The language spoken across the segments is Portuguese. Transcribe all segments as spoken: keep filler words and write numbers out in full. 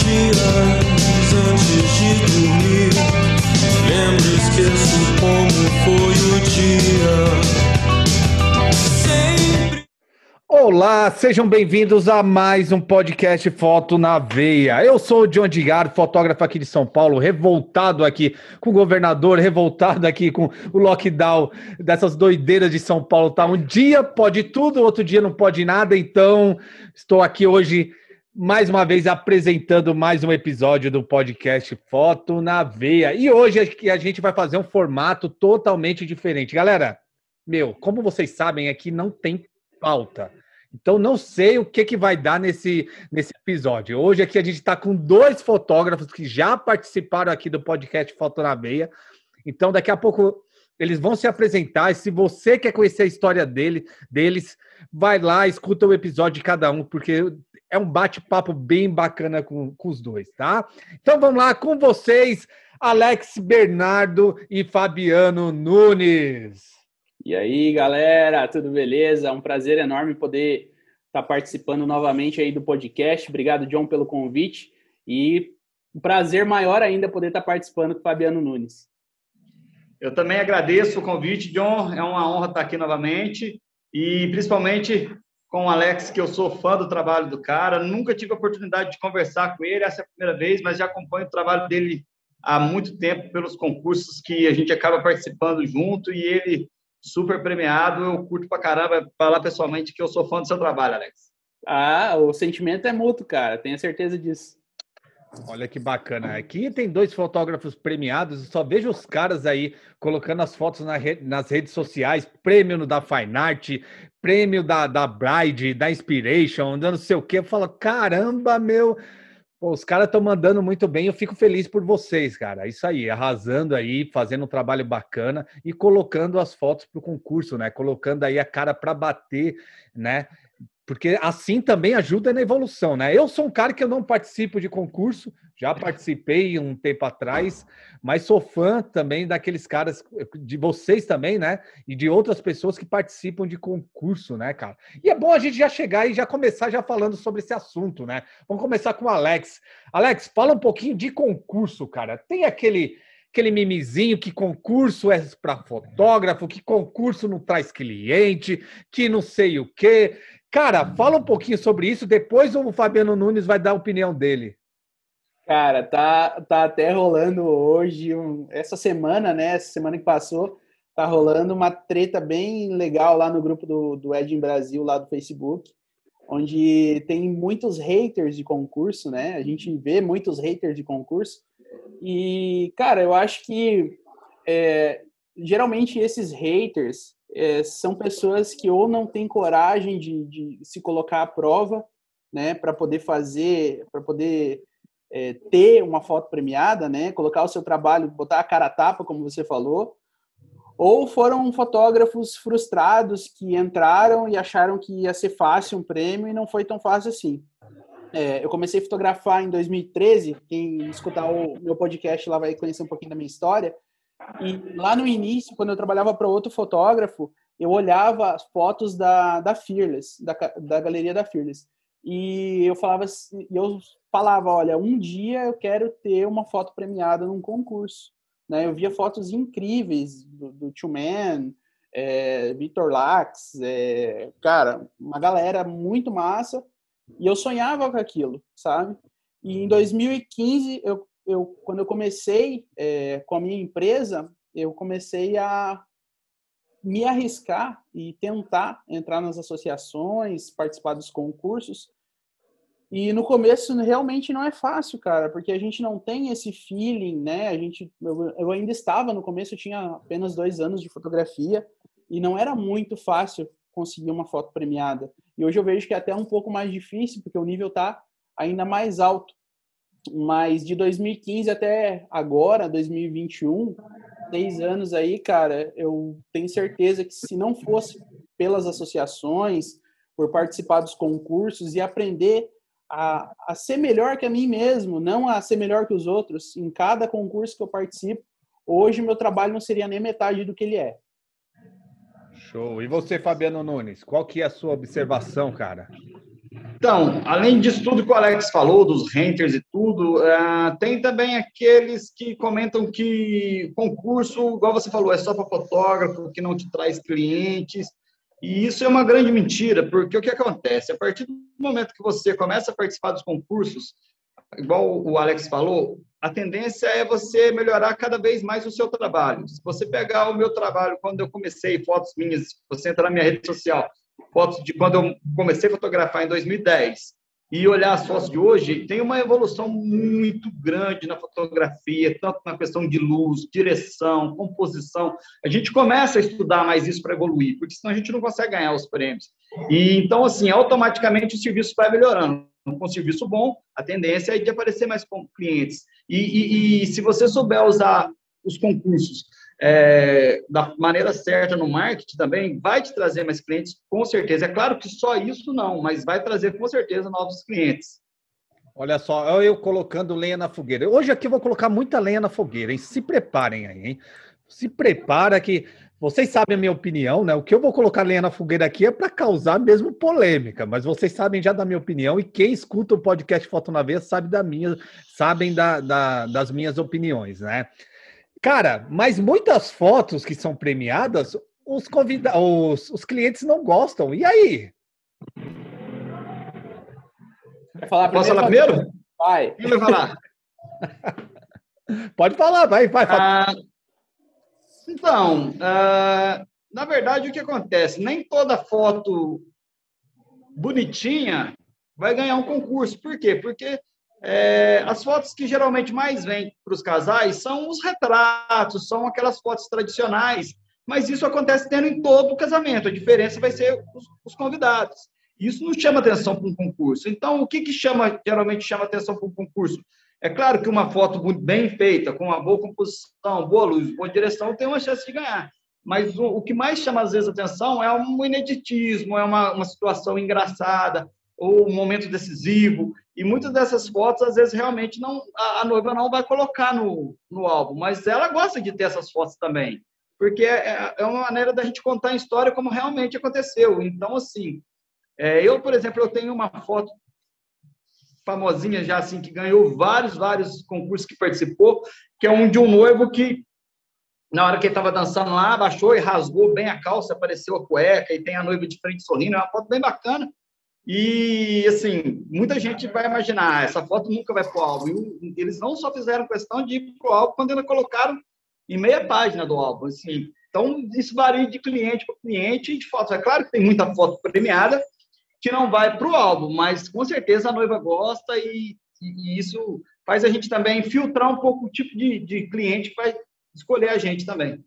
dias antes de dormir, lembro e esqueço como foi o dia. Sempre... Olá, sejam bem-vindos a mais um podcast Foto na Veia. Eu sou o John Edgar, fotógrafo aqui de São Paulo, revoltado aqui com o governador, revoltado aqui com o lockdown dessas doideiras de São Paulo. Tá? Um dia pode tudo, outro dia não pode nada, então estou aqui hoje mais uma vez apresentando mais um episódio do podcast Foto na Veia. E hoje a gente vai fazer um formato totalmente diferente. Galera, meu, como vocês sabem, aqui não tem pauta. Então, não sei o que, que vai dar nesse, nesse episódio. Hoje aqui a gente está com dois fotógrafos que já participaram aqui do podcast Foto na Veia. Então, daqui a pouco eles vão se apresentar. E se você quer conhecer a história dele, deles, vai lá, escuta o episódio de cada um, porque é um bate-papo bem bacana com, com os dois, tá? Então, vamos lá com vocês, Alex Bernardo e Fabiano Nunes. E aí, galera, tudo beleza? É um prazer enorme poder estar participando novamente aí do podcast. Obrigado, John, pelo convite. E um prazer maior ainda poder estar participando com o Fabiano Nunes. Eu também agradeço o convite, John. É uma honra estar aqui novamente. E principalmente com o Alex, que eu sou fã do trabalho do cara. Nunca tive a oportunidade de conversar com ele, essa é a primeira vez, mas já acompanho o trabalho dele há muito tempo pelos concursos que a gente acaba participando junto. E ele... super premiado, eu curto pra caramba falar pessoalmente que eu sou fã do seu trabalho, Alex. Ah, o sentimento é mútuo, cara, tenho certeza disso. Olha que bacana. Aqui tem dois fotógrafos premiados, eu só vejo os caras aí colocando as fotos na rede, nas redes sociais, prêmio da Fine Art, prêmio da, da Bride, da Inspiration, da não sei o quê. Eu falo, caramba, meu... Pô, os caras estão mandando muito bem, eu fico feliz por vocês, cara. Isso aí, arrasando aí, fazendo um trabalho bacana e colocando as fotos para o concurso, né? Colocando aí a cara para bater, né? Porque assim também ajuda na evolução, né? Eu sou um cara que eu não participo de concurso, já participei um tempo atrás, mas sou fã também daqueles caras, de vocês também, né? E de outras pessoas que participam de concurso, né, cara? E é bom a gente já chegar e já começar já falando sobre esse assunto, né? Vamos começar com o Alex. Alex, fala um pouquinho de concurso, cara. Tem aquele... aquele mimizinho que concurso é para fotógrafo, que concurso não traz cliente, que não sei o quê. Cara, fala um pouquinho sobre isso, depois o Fabiano Nunes vai dar a opinião dele. Cara, tá, tá até rolando hoje, um, essa semana, né, essa semana que passou, tá rolando uma treta bem legal lá no grupo do, do Ed em Brasil, lá do Facebook, onde tem muitos haters de concurso, né, a gente vê muitos haters de concurso, e, cara, eu acho que é, geralmente esses haters é, são pessoas que ou não têm coragem de, de se colocar à prova, né, para poder fazer, para poder é, ter uma foto premiada, né, colocar o seu trabalho, botar a cara a tapa, como você falou, ou foram fotógrafos frustrados que entraram e acharam que ia ser fácil um prêmio e não foi tão fácil assim. É, eu comecei a fotografar em dois mil e treze, quem escutar o meu podcast lá vai conhecer um pouquinho da minha história, e lá no início, quando eu trabalhava para outro fotógrafo, eu olhava as fotos da, da Fearless, da, da galeria da Fearless, e eu falava, eu falava, olha, um dia eu quero ter uma foto premiada num concurso, né? Eu via fotos incríveis do, do Two Man, é, Victor Lax, é, cara, uma galera muito massa, e eu sonhava com aquilo, sabe? E em dois mil e quinze, eu, eu, quando eu comecei é, com a minha empresa, eu comecei a me arriscar e tentar entrar nas associações, participar dos concursos. E no começo realmente não é fácil, cara, porque a gente não tem esse feeling, né? A gente, eu, eu ainda estava no começo, eu tinha apenas dois anos de fotografia e não era muito fácil conseguir uma foto premiada. E hoje eu vejo que é até um pouco mais difícil, porque o nível está ainda mais alto. Mas de dois mil e quinze até agora, dois mil e vinte e um, seis anos aí, cara, eu tenho certeza que se não fosse pelas associações, por participar dos concursos e aprender a, a ser melhor que a mim mesmo, não a ser melhor que os outros, em cada concurso que eu participo, hoje meu trabalho não seria nem metade do que ele é. Show. E você, Fabiano Nunes, qual que é a sua observação, cara? Então, além disso tudo que o Alex falou, dos renters e tudo, uh, tem também aqueles que comentam que concurso, igual você falou, é só para fotógrafo, que não te traz clientes, e isso é uma grande mentira, porque o que acontece? A partir do momento que você começa a participar dos concursos, igual o Alex falou, a tendência é você melhorar cada vez mais o seu trabalho. Se você pegar o meu trabalho, quando eu comecei, fotos minhas, você entrar na minha rede social, fotos de quando eu comecei a fotografar em dois mil e dez, e olhar as fotos de hoje, tem uma evolução muito grande na fotografia, tanto na questão de luz, direção, composição. A gente começa a estudar mais isso para evoluir, porque senão a gente não consegue ganhar os prêmios. E, então, assim, automaticamente o serviço vai melhorando. Com um serviço bom, a tendência é de aparecer mais clientes. E, e, e se você souber usar os concursos é, da maneira certa no marketing também, vai te trazer mais clientes, com certeza. É claro que só isso não, mas vai trazer com certeza novos clientes. Olha só, eu colocando lenha na fogueira. Hoje aqui eu vou colocar muita lenha na fogueira, hein? Se preparem aí, hein? Se prepara que... Vocês sabem a minha opinião, né? O que eu vou colocar lenha na fogueira aqui é para causar mesmo polêmica, mas vocês sabem já da minha opinião, e quem escuta o podcast Foto na Veia sabe da minha, sabem da, da, das minhas opiniões, né? Cara, mas muitas fotos que são premiadas, os, convida os, os clientes não gostam. E aí? Quer falar Posso primeiro? falar primeiro? Vai. Quem vai falar? Pode falar, vai, vai. Ah, então, uh, na verdade, o que acontece? Nem toda foto bonitinha vai ganhar um concurso. Por quê? Porque é, as fotos que geralmente mais vêm para os casais são os retratos, são aquelas fotos tradicionais, mas isso acontece tendo em todo o casamento. A diferença vai ser os, os convidados. Isso não chama atenção para um concurso. Então, o que, que chama, geralmente chama atenção para um concurso? É claro que uma foto muito bem feita, com uma boa composição, boa luz, boa direção, tem uma chance de ganhar. Mas o, o que mais chama, às vezes, atenção é um ineditismo, é uma, uma situação engraçada, ou um momento decisivo. E muitas dessas fotos, às vezes, realmente não, a, a noiva não vai colocar no, no álbum, mas ela gosta de ter essas fotos também, porque é, é uma maneira da gente contar a história como realmente aconteceu. Então, assim, é, eu, por exemplo, eu tenho uma foto famosinha já, assim, que ganhou vários, vários concursos que participou, que é um de um noivo que, na hora que ele estava dançando lá, abaixou e rasgou bem a calça, apareceu a cueca, e tem a noiva de frente sorrindo, é uma foto bem bacana. E, assim, muita gente vai imaginar, ah, essa foto nunca vai para o álbum. E eles não só fizeram questão de ir para o álbum, quando eles colocaram em meia página do álbum, assim. Então, isso varia de cliente para cliente e de fotos. É claro que tem muita foto premiada que não vai para o álbum, mas com certeza a noiva gosta, e, e, e isso faz a gente também filtrar um pouco o tipo de, de cliente que vai escolher a gente também.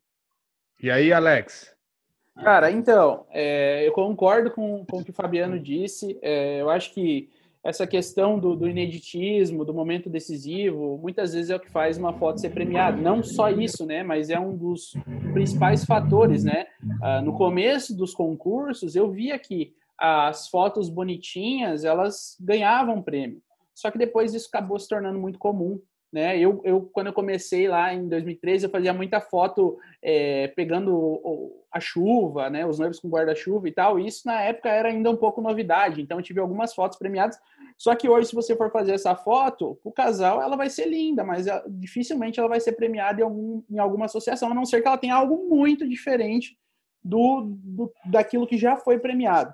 E aí, Alex? Cara, então, é, eu concordo com, com o que o Fabiano disse. É, eu acho que essa questão do, do ineditismo, do momento decisivo, muitas vezes é o que faz uma foto ser premiada. Não só isso, né? Mas é um dos principais fatores, né? Ah, no começo dos concursos, eu via que as fotos bonitinhas, elas ganhavam prêmio. Só que depois isso acabou se tornando muito comum, né? Eu, eu quando eu comecei lá em dois mil e treze, eu fazia muita foto é, pegando a chuva, né? Os noivos com guarda-chuva e tal. E isso na época era ainda um pouco novidade. Então eu tive algumas fotos premiadas. Só que hoje, se você for fazer essa foto, o casal, ela vai ser linda, mas ela, dificilmente ela vai ser premiada em, algum, em alguma associação, a não ser que ela tenha algo muito diferente do, do, daquilo que já foi premiado.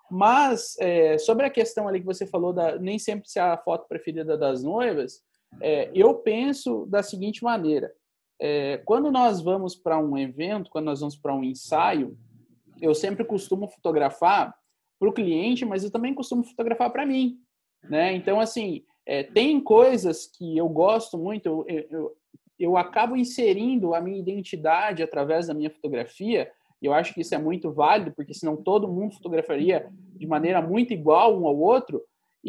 Mas, é, sobre a questão ali que você falou, da, nem sempre ser a foto preferida das noivas, é, eu penso da seguinte maneira. É, quando nós vamos para um evento, quando nós vamos para um ensaio, eu sempre costumo fotografar para o cliente, mas eu também costumo fotografar para mim, né? Então, assim, é, tem coisas que eu gosto muito, eu, eu, eu acabo inserindo a minha identidade através da minha fotografia. E eu acho que isso é muito válido, porque senão todo mundo fotografaria de maneira muito igual um ao outro.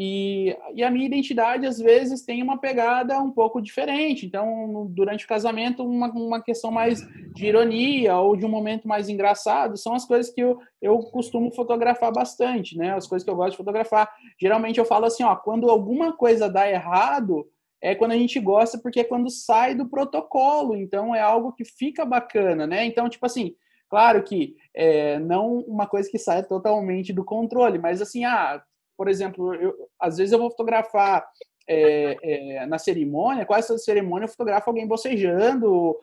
E, e a minha identidade, às vezes, tem uma pegada um pouco diferente. Então, durante o casamento, uma, uma questão mais de ironia ou de um momento mais engraçado são as coisas que eu, eu costumo fotografar bastante, né? As coisas que eu gosto de fotografar. Geralmente eu falo assim, ó, quando alguma coisa dá errado, é quando a gente gosta, porque é quando sai do protocolo. Então, é algo que fica bacana, né? Então, tipo assim, claro que é, não uma coisa que sai totalmente do controle, mas assim, ah, por exemplo, eu, às vezes eu vou fotografar é, é, na cerimônia, quase toda cerimônia eu fotografo alguém bocejando,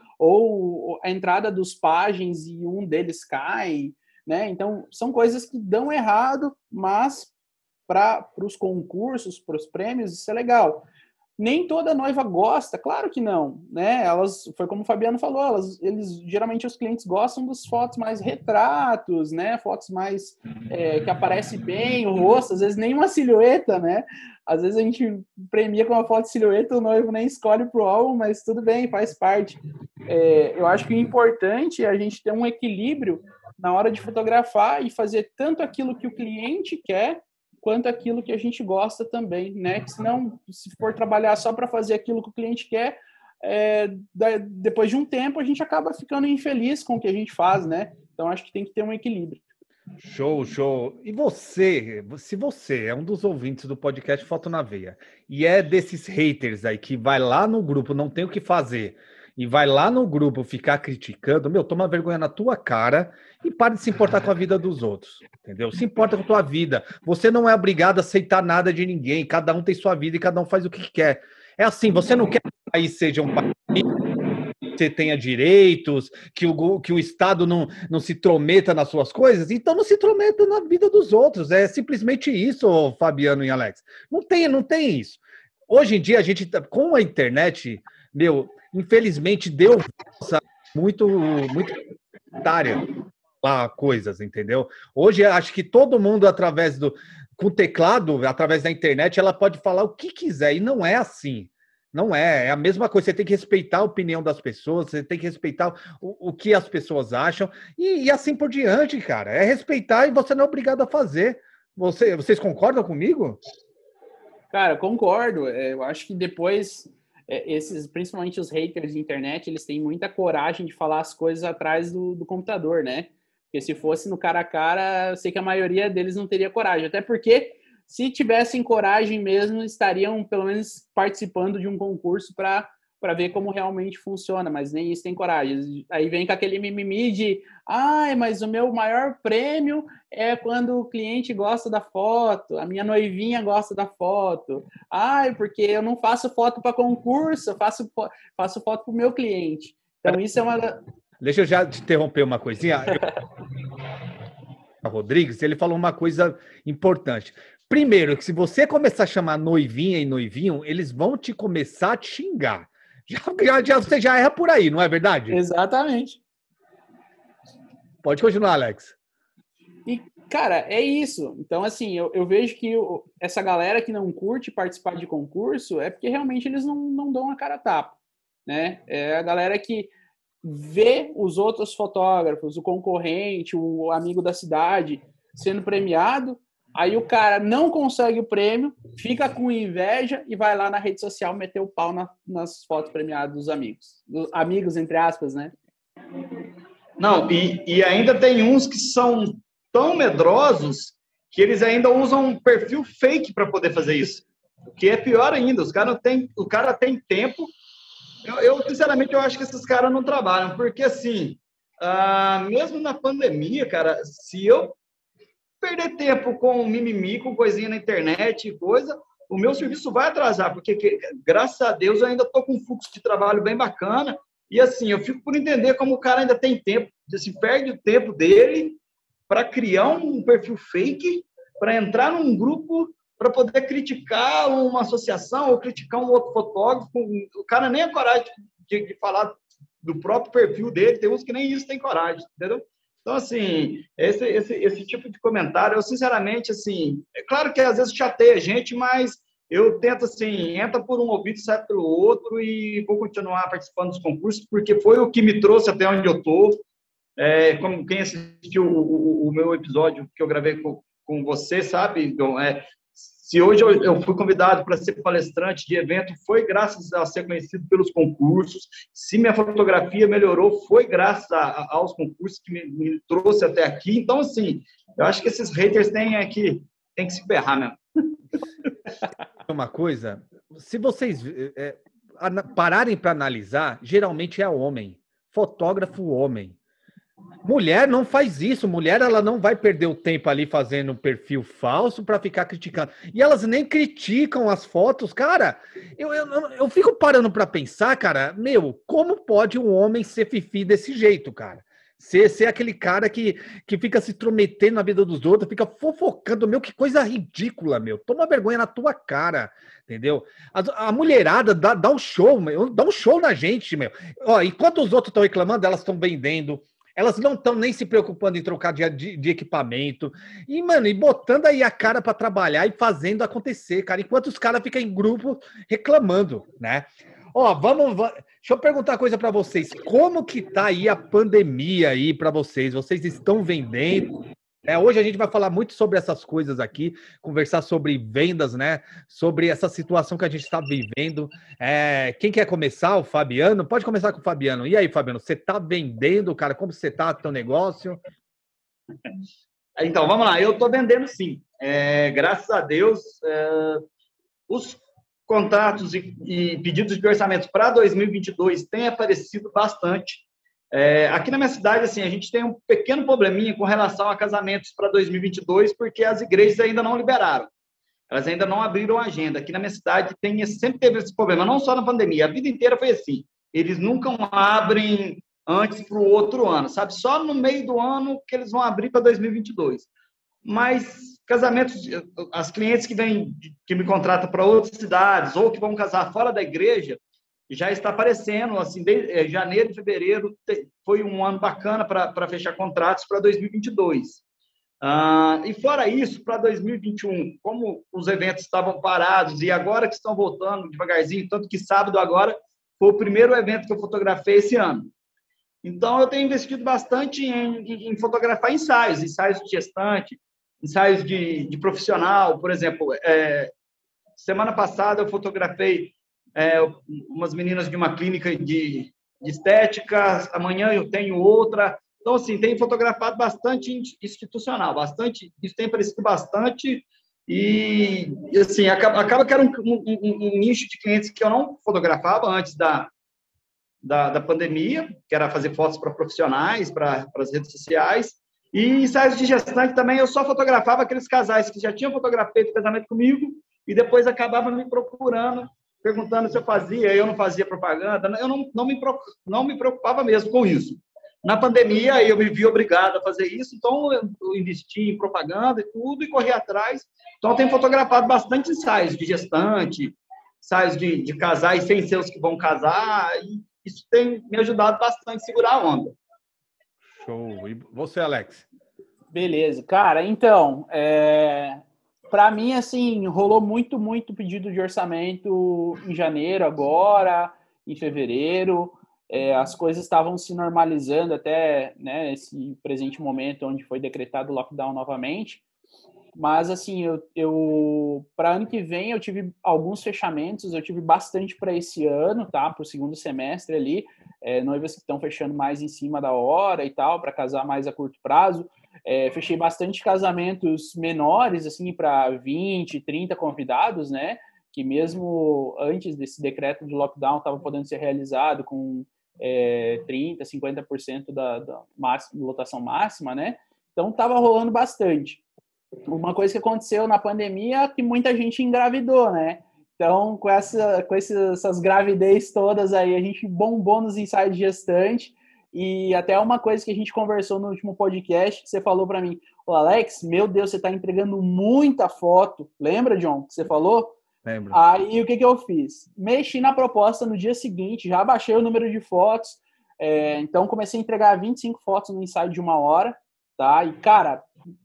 ou a entrada dos pajens e um deles cai, né? Então, são coisas que dão errado, mas para os concursos, para os prêmios, isso é legal. Nem toda noiva gosta, claro que não, né? Elas, foi como o Fabiano falou, elas, eles geralmente os clientes gostam das fotos mais retratos, né? Fotos mais é, que aparece bem o rosto, às vezes nem uma silhueta, né? Às vezes a gente premia com uma foto de silhueta, o noivo nem escolhe pro álbum, mas tudo bem, faz parte. É, eu acho que o importante é a gente ter um equilíbrio na hora de fotografar e fazer tanto aquilo que o cliente quer quanto aquilo que a gente gosta também, né? Que senão, se for trabalhar só para fazer aquilo que o cliente quer, é, depois de um tempo a gente acaba ficando infeliz com o que a gente faz, né? Então acho que tem que ter um equilíbrio. Show, show. E você, se você é um dos ouvintes do podcast Foto na Veia e é desses haters aí que vai lá no grupo, não tem o que fazer, e vai lá no grupo ficar criticando, meu, toma vergonha na tua cara e para de se importar com a vida dos outros, entendeu? Se importa com a tua vida. Você não é obrigado a aceitar nada de ninguém, cada um tem sua vida e cada um faz o que quer. É assim, você não quer que o país seja um país que você tenha direitos, que o, que o Estado não, não se intrometa nas suas coisas, então não se intrometa na vida dos outros. É simplesmente isso, Fabiano e Alex. Não tem, não tem isso. Hoje em dia, a gente, com a internet, meu, infelizmente deu muito, muito área lá coisas, entendeu? Hoje acho que todo mundo através do com teclado, através da internet, ela pode falar o que quiser e não é assim. Não é, é a mesma coisa, você tem que respeitar a opinião das pessoas, você tem que respeitar o, o que as pessoas acham e, e assim por diante, cara. É respeitar e você não é obrigado a fazer. Você, vocês concordam comigo? Cara, concordo. Eu acho que depois esses, principalmente os haters de internet, eles têm muita coragem de falar as coisas atrás do, do computador, né? Porque se fosse no cara a cara, eu sei que a maioria deles não teria coragem. Até porque, se tivessem coragem mesmo, estariam, pelo menos, participando de um concurso para para ver como realmente funciona, mas nem isso tem coragem. Aí vem com aquele mimimi de ai, mas o meu maior prêmio é quando o cliente gosta da foto, a minha noivinha gosta da foto. Ai, porque eu não faço foto para concurso, eu faço, faço foto para o meu cliente. Então, isso é uma... Deixa eu já te interromper uma coisinha. O Rodrigues, ele falou uma coisa importante. Primeiro, que se você começar a chamar noivinha e noivinho, eles vão te começar a te xingar. Já, já, já, você já erra por aí, não é verdade? Exatamente. Pode continuar, Alex. E, cara, é isso. Então, assim, eu, eu vejo que eu, essa galera que não curte participar de concurso é porque realmente eles não, não dão a cara a tapa, né? É a galera que vê os outros fotógrafos, o concorrente, o amigo da cidade sendo premiado, aí o cara não consegue o prêmio, fica com inveja e vai lá na rede social meter o pau na, nas fotos premiadas dos amigos. Dos amigos, entre aspas, né? Não, e, e ainda tem uns que são tão medrosos que eles ainda usam um perfil fake para poder fazer isso. O que é pior ainda, os cara tem, o cara tem tempo. Eu, eu, sinceramente, eu acho que esses caras não trabalham, porque, assim, ah, mesmo na pandemia, cara, se eu perder tempo com mimimi, com coisinha na internet e coisa, o meu serviço vai atrasar, porque, que, graças a Deus, eu ainda estou com um fluxo de trabalho bem bacana, e, assim, eu fico por entender como o cara ainda tem tempo, se perde o tempo dele para criar um perfil fake, para entrar num grupo, para poder criticar uma associação ou criticar um outro fotógrafo. O cara nem é coragem de, de falar do próprio perfil dele, tem uns que nem isso tem coragem, entendeu? Então, assim, esse, esse, esse tipo de comentário, eu, sinceramente, assim, é claro que às vezes chateia a gente, mas eu tento, assim, entra por um ouvido, sai pelo outro e vou continuar participando dos concursos, porque foi o que me trouxe até onde eu estou. É, como quem assistiu o, o, o meu episódio que eu gravei com, com você, sabe, então, é, se hoje eu, eu fui convidado para ser palestrante de evento, foi graças a ser conhecido pelos concursos. Se minha fotografia melhorou, foi graças a, a, aos concursos que me, me trouxe até aqui. Então, assim, eu acho que esses haters têm é que, têm que se ferrar mesmo. Uma coisa, se vocês é, pararem para analisar, geralmente é homem, fotógrafo homem. mulher não faz isso. Mulher, ela não vai perder o tempo ali fazendo um perfil falso para ficar criticando. E elas nem criticam as fotos, cara. Eu, eu, eu fico parando para pensar, cara, meu, como pode um homem ser fifi desse jeito, cara? Ser, ser aquele cara que, que fica se intrometendo na vida dos outros, fica fofocando, meu, que coisa ridícula, meu. Toma vergonha na tua cara, entendeu? A, a mulherada dá, dá um show, meu, dá um show na gente, meu. Ó, enquanto os outros estão reclamando, elas estão vendendo, elas não estão nem se preocupando em trocar de, de, de equipamento, e, mano, e botando aí a cara para trabalhar e fazendo acontecer, cara, enquanto os caras ficam em grupo reclamando, né? Ó, vamos, vamos, deixa eu perguntar uma coisa para vocês. Como que tá aí a pandemia aí para vocês? Vocês estão vendendo? É, hoje a gente vai falar muito sobre essas coisas aqui, conversar sobre vendas, né? Sobre essa situação que a gente está vivendo. É, quem quer começar? O Fabiano? Pode começar com o Fabiano. E aí, Fabiano, você tá vendendo, cara? Como você tá no teu negócio? Então, vamos lá. Eu tô vendendo sim. É, graças a Deus, é, os contatos e, e pedidos de orçamentos para dois mil e vinte e dois têm aparecido bastante. É, aqui na minha cidade, assim, a gente tem um pequeno probleminha com relação a casamentos para dois mil e vinte e dois, porque as igrejas ainda não liberaram. Elas ainda não abriram a agenda. Aqui na minha cidade tem, sempre teve esse problema, não só na pandemia, a vida inteira foi assim. Eles nunca abrem antes para o outro ano, sabe? Só no meio do ano que eles vão abrir para dois mil e vinte e dois. Mas casamentos, as clientes que vêm, que me contratam para outras cidades ou que vão casar fora da igreja, já está aparecendo, assim, de janeiro e fevereiro foi um ano bacana para fechar contratos para dois mil e vinte e dois. Ah, e fora isso, para dois mil e vinte e um, como os eventos estavam parados e agora que estão voltando devagarzinho, tanto que sábado agora foi o primeiro evento que eu fotografei esse ano. Então, eu tenho investido bastante em, em, em fotografar ensaios, ensaios de gestante, ensaios de, de profissional, por exemplo, é, semana passada eu fotografei é, umas meninas de uma clínica de, de estética, amanhã eu tenho outra. Então, assim, tenho fotografado bastante institucional, bastante, isso tem aparecido bastante e, assim, acaba, acaba que era um, um, um, um nicho de clientes que eu não fotografava antes da, da, da pandemia, que era fazer fotos para profissionais, para as redes sociais. E ensaios de gestante também, eu só fotografava aqueles casais que já tinham fotografado casamento comigo e depois acabavam me procurando, perguntando se eu fazia, eu não fazia propaganda, eu não, não, me, não me preocupava mesmo com isso. Na pandemia, eu me vi obrigado a fazer isso, então eu investi em propaganda e tudo e corri atrás. Então, eu tenho fotografado bastante ensaios de gestante, ensaios de, de casais sem ser os que vão casar, e isso tem me ajudado bastante a segurar a onda. Show. E você, Alex? Beleza. Cara, então, é... para mim, assim, rolou muito, muito pedido de orçamento em janeiro agora, em fevereiro. É, as coisas estavam se normalizando até, né, esse presente momento onde foi decretado o lockdown novamente. Mas, assim, eu, eu para ano que vem eu tive alguns fechamentos, eu tive bastante para esse ano, tá? Para o segundo semestre ali, é, noivas que estão fechando mais em cima da hora e tal, para casar mais a curto prazo. É, fechei bastante casamentos menores, assim, para vinte, trinta convidados, né? Que mesmo antes desse decreto de lockdown estava podendo ser realizado com é, trinta, cinquenta por cento da, da máxima, lotação máxima, né? Então, estava rolando bastante. Uma coisa que aconteceu na pandemia é que muita gente engravidou, né? Então, com, essa, com essas gravidez todas aí, a gente bombou nos ensaios de gestante. E até uma coisa que a gente conversou no último podcast, que você falou para mim, ô Alex, meu Deus, você tá entregando muita foto. Lembra, John, que você falou? Lembro. Aí, o que que eu fiz? Mexi na proposta no dia seguinte, já baixei o número de fotos, é, então comecei a entregar vinte e cinco fotos no ensaio de uma hora, tá? E, cara,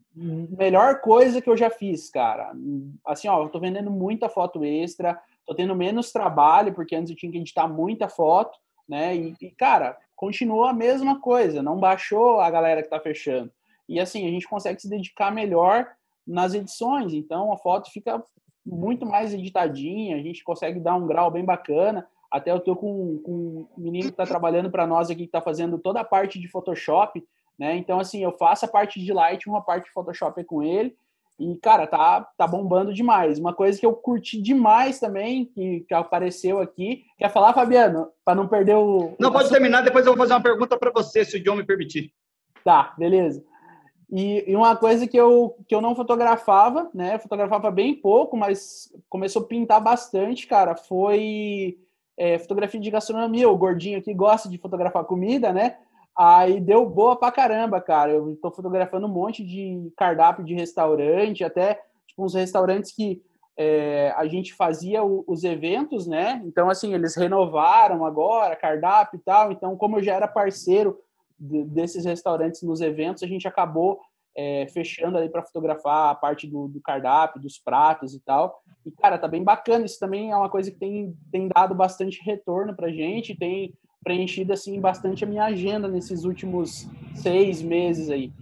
melhor coisa que eu já fiz, cara. Assim, ó, eu tô vendendo muita foto extra, tô tendo menos trabalho, porque antes eu tinha que editar muita foto, né? E, e cara, continua a mesma coisa, não baixou a galera que tá fechando. E assim, a gente consegue se dedicar melhor nas edições, então a foto fica muito mais editadinha, a gente consegue dar um grau bem bacana. Até eu tô com, com um menino que tá trabalhando para nós aqui, que tá fazendo toda a parte de Photoshop, né? Então, assim, eu faço a parte de Lightroom, uma parte de Photoshop com ele, e, cara, tá, tá bombando demais. Uma coisa que eu curti demais também, que, que apareceu aqui, quer falar, Fabiano? Para não perder o... Não, o pode terminar, depois eu vou fazer uma pergunta para você, se o John me permitir. Tá, beleza. E, e uma coisa que eu, que eu não fotografava, né? Fotografava bem pouco, mas começou a pintar bastante, cara, foi é, fotografia de gastronomia. O gordinho aqui gosta de fotografar comida, né? Aí deu boa pra caramba, cara. Eu tô fotografando um monte de cardápio de restaurante, até tipo, uns restaurantes que é, a gente fazia o, os eventos, né? Então, assim, eles renovaram agora, cardápio e tal. Então, como eu já era parceiro de, desses restaurantes nos eventos, a gente acabou é, fechando ali para fotografar a parte do, do cardápio, dos pratos e tal. E, cara, tá bem bacana. Isso também é uma coisa que tem, tem dado bastante retorno pra gente, tem preenchido, assim, bastante a minha agenda nesses últimos seis meses aí.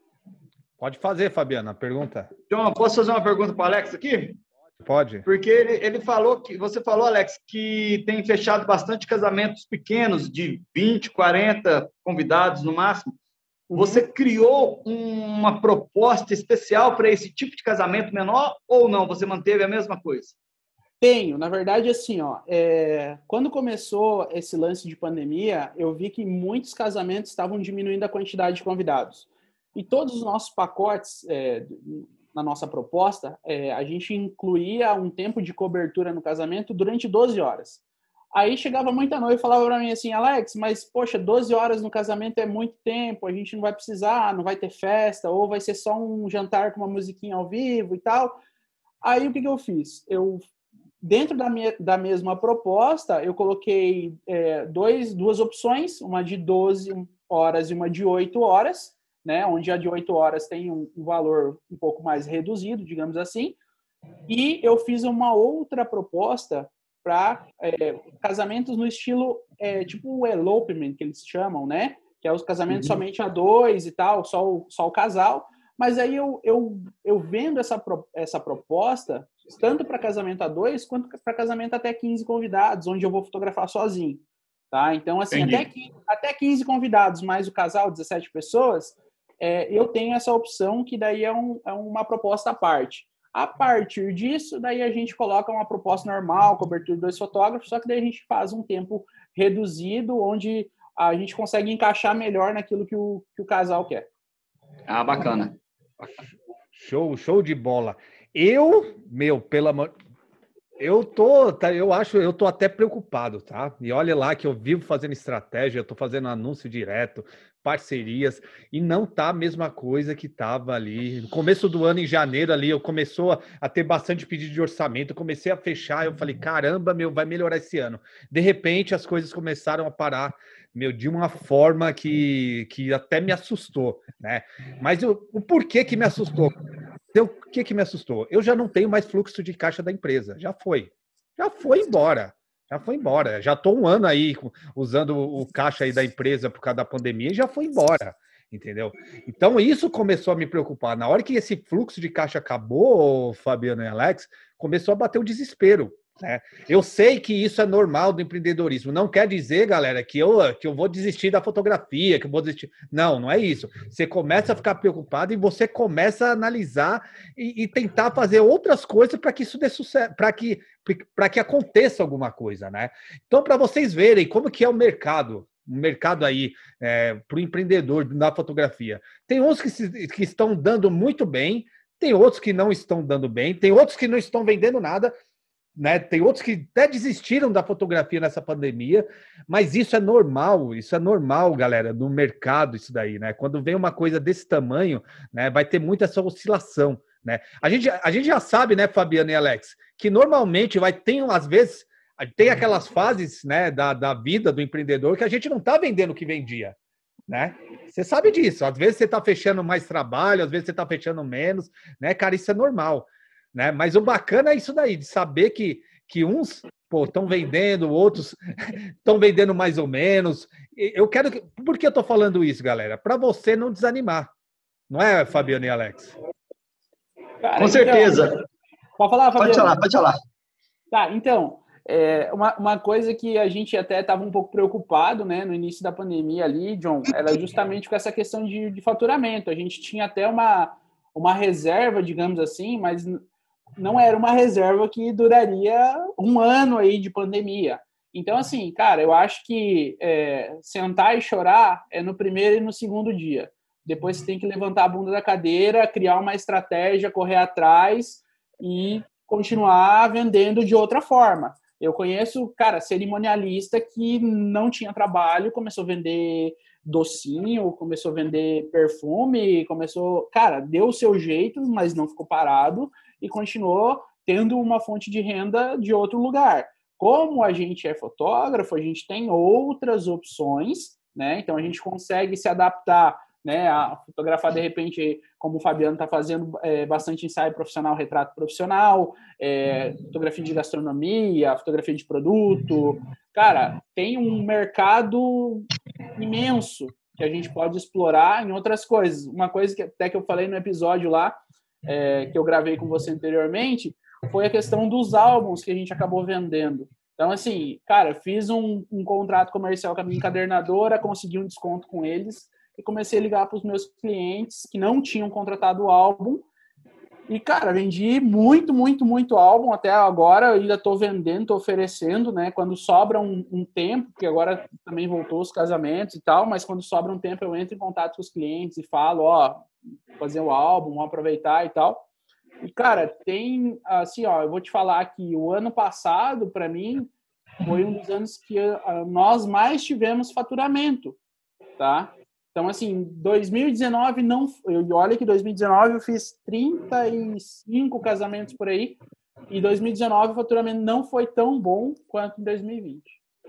Pode fazer, Fabiana, a pergunta. John, posso fazer uma pergunta para o Alex aqui? Pode. Porque ele, ele falou que, você falou, Alex, que tem fechado bastante casamentos pequenos, de vinte, quarenta convidados no máximo. Uhum. Você criou uma proposta especial para esse tipo de casamento menor ou não? Você manteve a mesma coisa? Tenho. Na verdade, assim, ó, é... quando começou esse lance de pandemia, eu vi que muitos casamentos estavam diminuindo a quantidade de convidados. E todos os nossos pacotes, é, na nossa proposta, é, a gente incluía um tempo de cobertura no casamento durante doze horas. Aí chegava muita noiva e falava para mim assim, Alex, mas, poxa, doze horas no casamento é muito tempo, a gente não vai precisar, não vai ter festa, ou vai ser só um jantar com uma musiquinha ao vivo e tal. Aí, o que, que eu fiz? Eu, dentro da, minha, da mesma proposta, eu coloquei é, dois, duas opções, uma de doze horas e uma de oito horas, né, onde a de oito horas tem um, um valor um pouco mais reduzido, digamos assim, e eu fiz uma outra proposta para é, casamentos no estilo, é, tipo o elopement, que eles chamam, né, que é os casamentos uhum. somente a dois e tal, só o, só o casal, mas aí eu, eu, eu vendo essa, essa proposta, tanto para casamento a dois, quanto para casamento até quinze convidados, onde eu vou fotografar sozinho, tá? Então, assim, até, até quinze convidados, mais o casal, dezessete pessoas, É, eu tenho essa opção que daí é, um, é uma proposta à parte. A partir disso, daí a gente coloca uma proposta normal, cobertura de dois fotógrafos, só que daí a gente faz um tempo reduzido, onde a gente consegue encaixar melhor naquilo que o, que o casal quer. Ah, bacana. Show, show de bola. Eu, meu, pela amor... Eu tô, tá, eu acho, eu tô até preocupado, tá? E olha lá que eu vivo fazendo estratégia, eu tô fazendo anúncio direto, parcerias, e não tá a mesma coisa que tava ali. No começo do ano, em janeiro, ali, eu começou a, a ter bastante pedido de orçamento, eu comecei a fechar, eu falei, caramba, meu, vai melhorar esse ano. De repente, as coisas começaram a parar, meu, de uma forma que, que até me assustou, né? Mas eu, o porquê que me assustou? O que que me assustou? Eu já não tenho mais fluxo de caixa da empresa. Já foi. Já foi embora. Já foi embora. Já estou um ano aí usando o caixa aí da empresa por causa da pandemia e já foi embora. Entendeu? Então, isso começou a me preocupar. Na hora que esse fluxo de caixa acabou, Fabiano e Alex, começou a bater o desespero. Né? Eu sei que isso é normal do empreendedorismo. Não quer dizer, galera, que eu, que eu vou desistir da fotografia, que eu vou desistir. Não, não é isso. Você começa a ficar preocupado e você começa a analisar e, e tentar fazer outras coisas para que isso dê sucesso, para que, para que aconteça alguma coisa, né? Então, para vocês verem como que é o mercado, o mercado aí é, para o empreendedor da fotografia. Tem uns que, se, que estão dando muito bem, tem outros que não estão dando bem, tem outros que não estão vendendo nada. Né? Tem outros que até desistiram da fotografia nessa pandemia, mas isso é normal, isso é normal, galera, no mercado, isso daí, né? Quando vem uma coisa desse tamanho, né, vai ter muita essa oscilação, né? A gente, a gente já sabe, né, Fabiano e Alex, que normalmente vai ter, às vezes, tem aquelas fases, né, da, da vida do empreendedor que a gente não está vendendo o que vendia, né? Você sabe disso, às vezes você está fechando mais trabalho, às vezes você está fechando menos, né, cara, isso é normal. Né? Mas o bacana é isso daí, de saber que, que uns estão vendendo, outros estão vendendo mais ou menos. Eu quero que... Por que eu estou falando isso, galera? Para você não desanimar. Não é, Fabiano e Alex? Cara, com certeza. Então, pode falar, Fabiano? Pode falar, pode falar. Tá, então, é, uma, uma coisa que a gente até estava um pouco preocupado, né, no início da pandemia ali, John, era justamente com essa questão de, de faturamento. A gente tinha até uma, uma reserva, digamos assim, mas não era uma reserva que duraria um ano aí de pandemia. Então, assim, cara, eu acho que é, sentar e chorar é no primeiro e no segundo dia. depois você tem que levantar a bunda da cadeira, criar uma estratégia, correr atrás e continuar vendendo de outra forma. Eu conheço, cara, cerimonialista que não tinha trabalho, começou a vender docinho, começou a vender perfume, começou... Cara, deu o seu jeito, mas não ficou parado e continuou tendo uma fonte de renda de outro lugar. Como a gente é fotógrafo, a gente tem outras opções, né? Então, a gente consegue se adaptar, né, a fotografar, de repente, como o Fabiano está fazendo é, bastante ensaio profissional, retrato profissional, é, fotografia de gastronomia, fotografia de produto. Cara, tem um mercado imenso que a gente pode explorar em outras coisas. Uma coisa que até que eu falei no episódio lá, é, que eu gravei com você anteriormente, foi a questão dos álbuns que a gente acabou vendendo. Então, assim, cara, fiz um, um contrato comercial com a minha encadernadora, consegui um desconto com eles, e comecei a ligar para os meus clientes que não tinham contratado o álbum. E, cara, vendi muito, muito, muito álbum. Até agora eu ainda estou vendendo, estou oferecendo, né? Quando sobra um, um tempo, porque agora também voltou os casamentos e tal, mas quando sobra um tempo eu entro em contato com os clientes e falo, ó, fazer o álbum, vamos aproveitar e tal. E, cara, tem, assim, ó, eu vou te falar que o ano passado, para mim, foi um dos anos que nós mais tivemos faturamento, tá? Então, assim, dois mil e dezenove não... Eu, olha que dois mil e dezenove eu fiz trinta e cinco casamentos por aí, e dois mil e dezenove o faturamento não foi tão bom quanto em dois mil e vinte.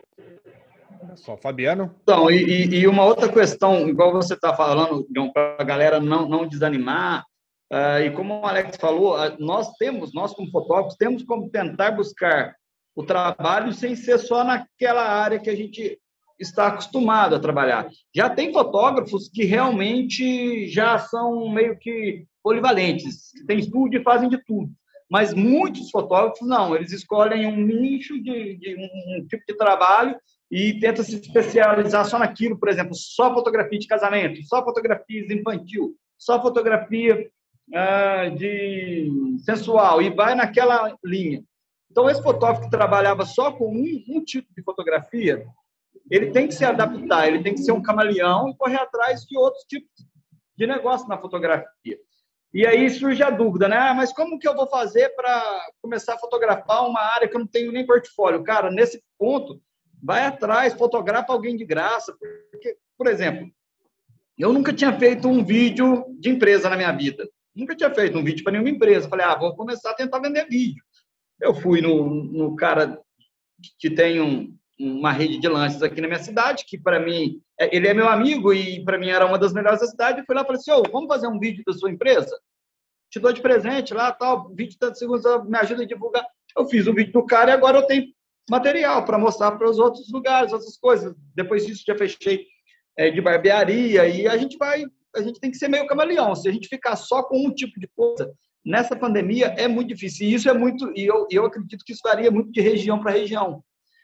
Olha só, Fabiano? Então, e, e uma outra questão, igual você está falando, para a galera não, não desanimar, uh, e como o Alex falou, nós temos, nós como fotógrafos, temos como tentar buscar o trabalho sem ser só naquela área que a gente está acostumado a trabalhar. Já tem fotógrafos que realmente já são meio que polivalentes, que têm estúdio e fazem de tudo. Mas muitos fotógrafos não, eles escolhem um nicho de, de um, um tipo de trabalho e tentam se especializar só naquilo, por exemplo, só fotografia de casamento, só fotografia infantil, só fotografia ah, de sensual, e vai naquela linha. Então, esse fotógrafo que trabalhava só com um, um tipo de fotografia, ele tem que se adaptar, ele tem que ser um camaleão e correr atrás de outros tipos de negócio na fotografia. E aí surge a dúvida, né? Ah, mas como que eu vou fazer para começar a fotografar uma área que eu não tenho nem portfólio? Cara, nesse ponto, vai atrás, fotografa alguém de graça. Porque, por exemplo, eu nunca tinha feito um vídeo de empresa na minha vida. Nunca tinha feito um vídeo para nenhuma empresa. Falei, ah, vou começar a tentar vender vídeo. Eu fui no, no cara que tem um, uma rede de lanches aqui na minha cidade, que para mim, ele é meu amigo e para mim era uma das melhores da cidade. Eu fui lá e falei assim, oh, vamos fazer um vídeo da sua empresa? Te dou de presente lá, tal, vídeo de tantos segundos, me ajuda a divulgar. Eu fiz o vídeo do cara e agora eu tenho material para mostrar para os outros lugares, outras coisas. Depois disso, já fechei é, de barbearia e a gente vai, a gente tem que ser meio camaleão. Se a gente ficar só com um tipo de coisa, nessa pandemia é muito difícil. E isso é muito, e eu, eu acredito que isso varia muito de região para região.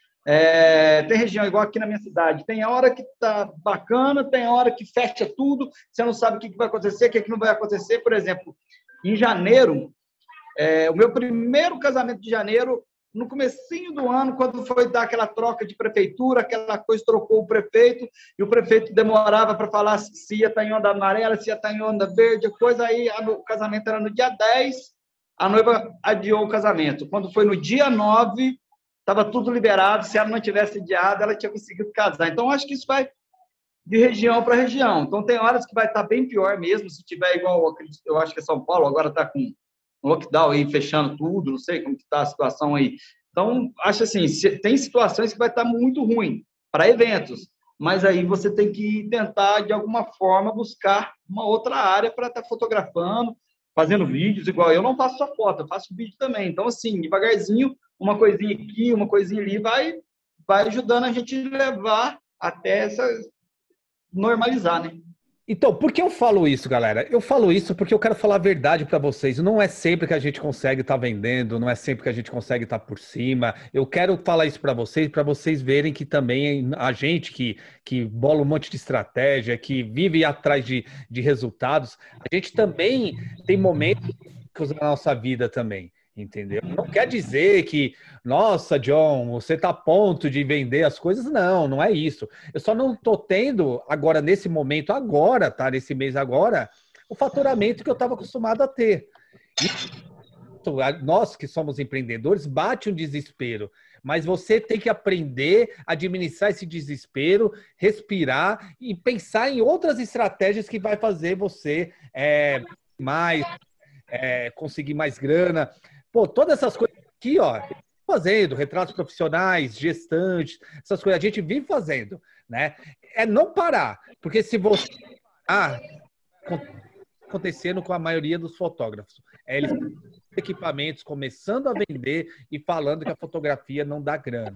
É, tem região igual aqui na minha cidade, tem hora que tá bacana, tem hora que fecha tudo, você não sabe o que vai acontecer, o que não vai acontecer. Por exemplo, em janeiro, é, o meu primeiro casamento de janeiro, no comecinho do ano, quando foi dar aquela troca de prefeitura, aquela coisa, trocou o prefeito, e o prefeito demorava para falar se ia estar em onda amarela, se ia estar em onda verde, coisa aí, o casamento era no dia dez, a noiva adiou o casamento. Quando foi no dia nove, estava tudo liberado, se ela não tivesse adiado, ela tinha conseguido casar. Então, acho que isso vai de região para região. Então, tem horas que vai estar bem pior mesmo, se tiver igual, eu acho que é São Paulo, agora está com lockdown aí, fechando tudo, não sei como está a situação aí. Então, acho assim, tem situações que vai estar muito ruim para eventos, mas aí você tem que tentar, de alguma forma, buscar uma outra área para estar fotografando, fazendo vídeos, igual eu não faço só foto, eu faço vídeo também. Então, assim, devagarzinho, uma coisinha aqui, uma coisinha ali, vai, vai ajudando a gente a levar até essa normalizar, né? Então, por que eu falo isso, galera? Eu falo isso porque eu quero falar a verdade para vocês. Não é sempre que a gente consegue estar vendendo, não é sempre que a gente consegue estar por cima. Eu quero falar isso para vocês, para vocês verem que também a gente que, que bola um monte de estratégia, que vive atrás de, de resultados, a gente também tem momentos na nossa vida também. Entendeu? Não quer dizer que, nossa, John, você está a ponto de vender as coisas. Não, não é isso. Eu só não estou tendo agora, nesse momento, agora, tá? Nesse mês agora, o faturamento que eu estava acostumado a ter. E nós que somos empreendedores, bate um desespero. Mas você tem que aprender a administrar esse desespero, respirar e pensar em outras estratégias que vai fazer você é, mais, é, conseguir mais grana. Pô, todas essas coisas aqui, ó, fazendo, retratos profissionais, gestantes, essas coisas, a gente vive fazendo, né? É não parar, porque se você... Ah, acontecendo com a maioria dos fotógrafos. É eles equipamentos começando a vender e falando que a fotografia não dá grana.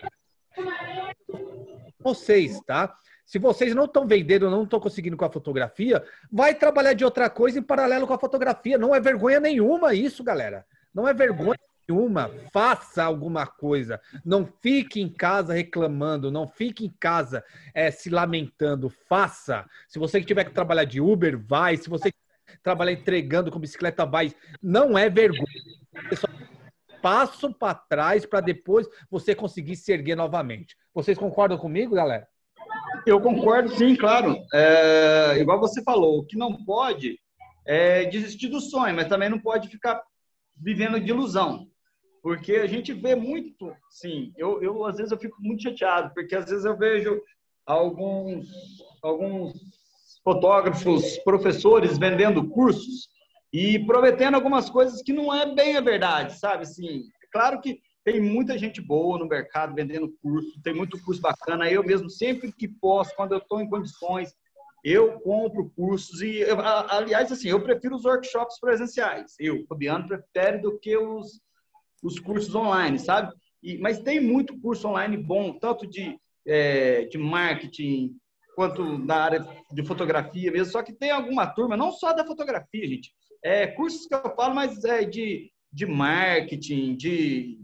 Vocês, tá? Se vocês não estão vendendo, não estão conseguindo com a fotografia, vai trabalhar de outra coisa em paralelo com a fotografia. Não é vergonha nenhuma isso, galera. Não é vergonha nenhuma. Faça alguma coisa. Não fique em casa reclamando. Não fique em casa é, se lamentando. Faça. Se você tiver que trabalhar de Uber, vai. Se você trabalhar entregando com bicicleta, vai. Não é vergonha. Você só passo para trás para depois você conseguir se erguer novamente. Vocês concordam comigo, galera? Eu concordo, sim, claro. É, igual você falou, o que não pode é desistir do sonho, mas também não pode ficar vivendo de ilusão. Porque a gente vê muito, sim, eu, eu às vezes eu fico muito chateado, porque às vezes eu vejo alguns, alguns fotógrafos, professores vendendo cursos e prometendo algumas coisas que não é bem a verdade, sabe? Assim, é claro que tem muita gente boa no mercado vendendo curso, tem muito curso bacana. Eu mesmo, sempre que posso, quando eu estou em condições, eu compro cursos. E, aliás, assim, eu prefiro os workshops presenciais. Eu, Fabiano, prefiro do que os, os cursos online, sabe? E, mas tem muito curso online bom, tanto de, é, de marketing, quanto na área de fotografia mesmo. Só que tem alguma turma, não só da fotografia, gente. É, cursos que eu falo, mas é de, de marketing, de...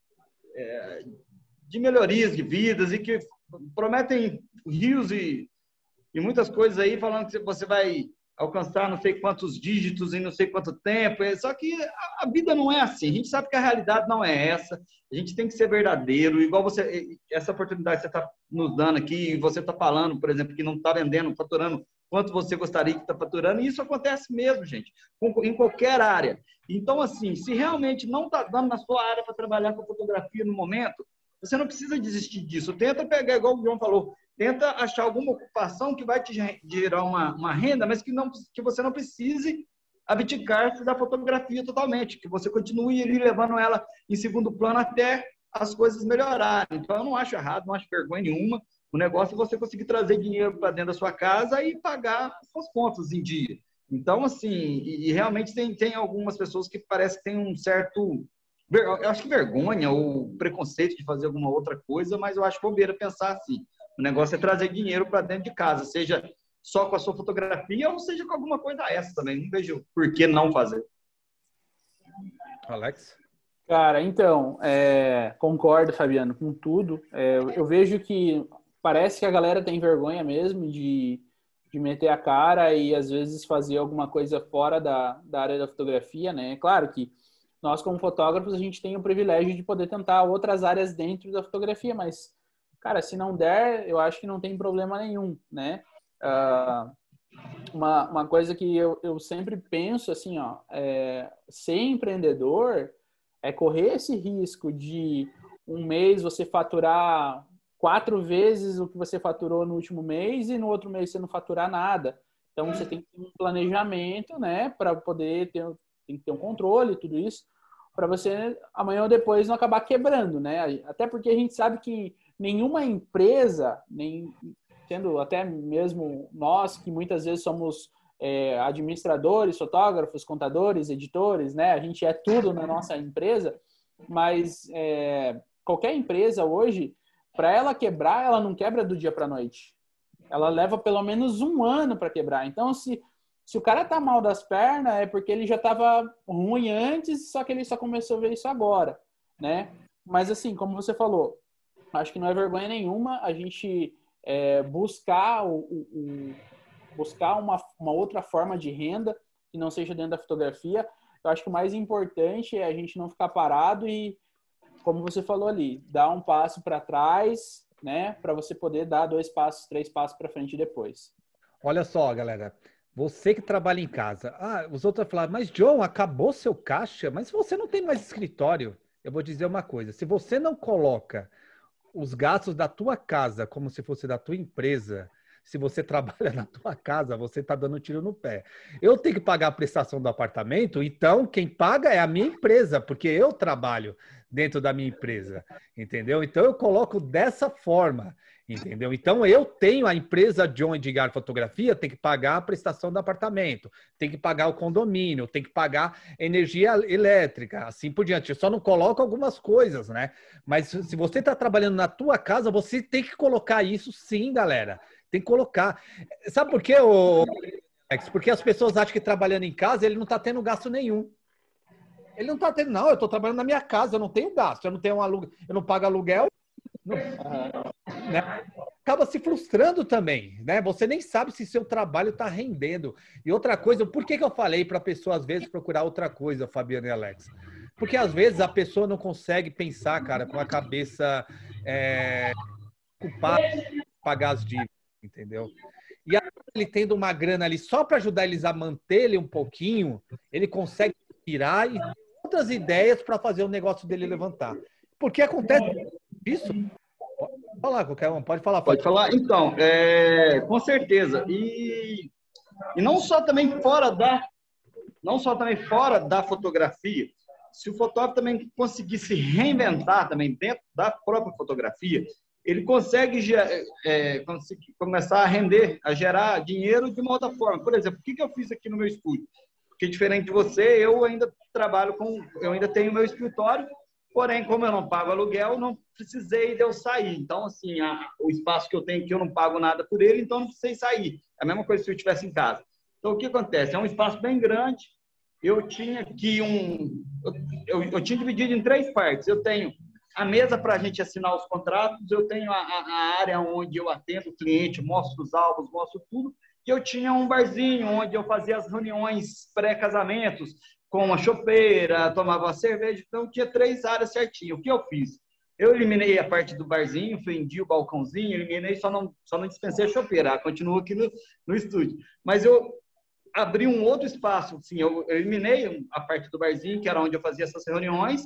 de melhorias de vidas e que prometem rios e, e muitas coisas aí, falando que você vai alcançar não sei quantos dígitos em não sei quanto tempo. Só que a, a vida não é assim. A gente sabe que a realidade não é essa. A gente tem que ser verdadeiro. Igual você, essa oportunidade que você está nos dando aqui, e você está falando, por exemplo, que não está vendendo, faturando quanto você gostaria que está faturando, e isso acontece mesmo, gente, em qualquer área. Então, assim, se realmente não está dando na sua área para trabalhar com fotografia no momento, você não precisa desistir disso. Tenta pegar, igual o João falou, tenta achar alguma ocupação que vai te gerar uma, uma renda, mas que, não, que você não precise abdicar-se da fotografia totalmente, que você continue ali levando ela em segundo plano até as coisas melhorarem. Então, eu não acho errado, não acho vergonha nenhuma. O negócio é você conseguir trazer dinheiro para dentro da sua casa e pagar suas contas em dia. Então, assim, e, e realmente tem, tem algumas pessoas que parece que tem um certo... Eu acho que vergonha ou preconceito de fazer alguma outra coisa, mas eu acho bobeira pensar assim. O negócio é trazer dinheiro para dentro de casa, seja só com a sua fotografia ou seja com alguma coisa essa também. Não vejo por que não fazer. Alex? Cara, então, é, concordo, Fabiano, com tudo. É, eu, eu vejo que parece que a galera tem vergonha mesmo de, de meter a cara e às vezes fazer alguma coisa fora da, da área da fotografia, né? Claro que nós, como fotógrafos, a gente tem o privilégio de poder tentar outras áreas dentro da fotografia, mas, cara, se não der, eu acho que não tem problema nenhum, né? Uh, uma, uma coisa que eu, eu sempre penso, assim, ó, é, ser empreendedor é correr esse risco de um mês você faturar quatro vezes o que você faturou no último mês e no outro mês você não faturar nada. Então, você tem que ter um planejamento, né, para poder ter... tem que ter um controle, tudo isso, para você amanhã ou depois não acabar quebrando, né? Até porque a gente sabe que nenhuma empresa, nem tendo até mesmo nós, que muitas vezes somos é, administradores, fotógrafos, contadores, editores, né? A gente é tudo na nossa empresa, mas é, qualquer empresa hoje, para ela quebrar, ela não quebra do dia para a noite. Ela leva pelo menos um ano para quebrar. Então, se Se o cara tá mal das pernas, é porque ele já tava ruim antes, só que ele só começou a ver isso agora, né? Mas assim, como você falou, acho que não é vergonha nenhuma a gente é, buscar, o, o, buscar uma, uma outra forma de renda que não seja dentro da fotografia. eu acho que o mais importante é a gente não ficar parado e, como você falou ali, dar um passo para trás, né, para você poder dar dois passos, três passos para frente depois. Olha só, galera, você que trabalha em casa, ah, os outros vão falar, mas John, acabou seu caixa, mas você não tem mais escritório. Eu vou dizer uma coisa, se você não coloca os gastos da tua casa como se fosse da tua empresa, se você trabalha na tua casa, você está dando um tiro no pé. Eu tenho que pagar a prestação do apartamento, então quem paga é a minha empresa, porque eu trabalho dentro da minha empresa, entendeu? Então eu coloco dessa forma, entendeu? Então eu tenho a empresa John Edgar Fotografia, tem que pagar a prestação do apartamento, tem que pagar o condomínio, tem que pagar energia elétrica, assim por diante. Eu só não coloco algumas coisas, né? Mas se você está trabalhando na tua casa, você tem que colocar isso sim, galera. Tem que colocar. Sabe por quê, ô, Alex? Porque as pessoas acham que trabalhando em casa ele não está tendo gasto nenhum. Ele não está tendo, não. Eu estou trabalhando na minha casa, eu não tenho gasto, eu não tenho um aluguel, eu não pago aluguel. Não, né? Acaba se frustrando também, né? Você nem sabe se seu trabalho está rendendo. E outra coisa, por que, que eu falei para a pessoa às vezes procurar outra coisa, Fabiano e Alex? Porque às vezes a pessoa não consegue pensar, cara, com a cabeça é, ocupada, pagar as dívidas. Entendeu? E aí, ele tendo uma grana ali só para ajudar eles a manter ele um pouquinho, ele consegue tirar e ter outras ideias para fazer o negócio dele levantar. Porque acontece isso? Pode falar, qualquer um, pode falar. Pode falar? Então, é, com certeza. E, e não só também fora da, não só também fora da fotografia. Se o fotógrafo também conseguir se reinventar também dentro da própria fotografia, ele consegue, é, consegue começar a render, a gerar dinheiro de uma outra forma. Por exemplo, o que, que eu fiz aqui no meu estúdio? Porque diferente de você, eu ainda trabalho com, eu ainda tenho meu escritório, porém, como eu não pago aluguel, não precisei de eu sair. Então, assim, a, o espaço que eu tenho aqui, eu não pago nada por ele, então não precisei sair. É a mesma coisa se eu estivesse em casa. Então, o que acontece? É um espaço bem grande, eu tinha que um... Eu, eu, eu tinha dividido em três partes. Eu tenho a mesa para a gente assinar os contratos, eu tenho a, a área onde eu atendo o cliente, mostro os álbuns, mostro tudo, e eu tinha um barzinho onde eu fazia as reuniões pré-casamentos, com uma chopeira, tomava uma cerveja, então tinha três áreas certinho. O que eu fiz? Eu eliminei a parte do barzinho, vendi o balcãozinho, eliminei, só não, só não dispensei a chopeira, continua aqui no, no estúdio. Mas eu abri um outro espaço, assim, eu eliminei a parte do barzinho, que era onde eu fazia essas reuniões,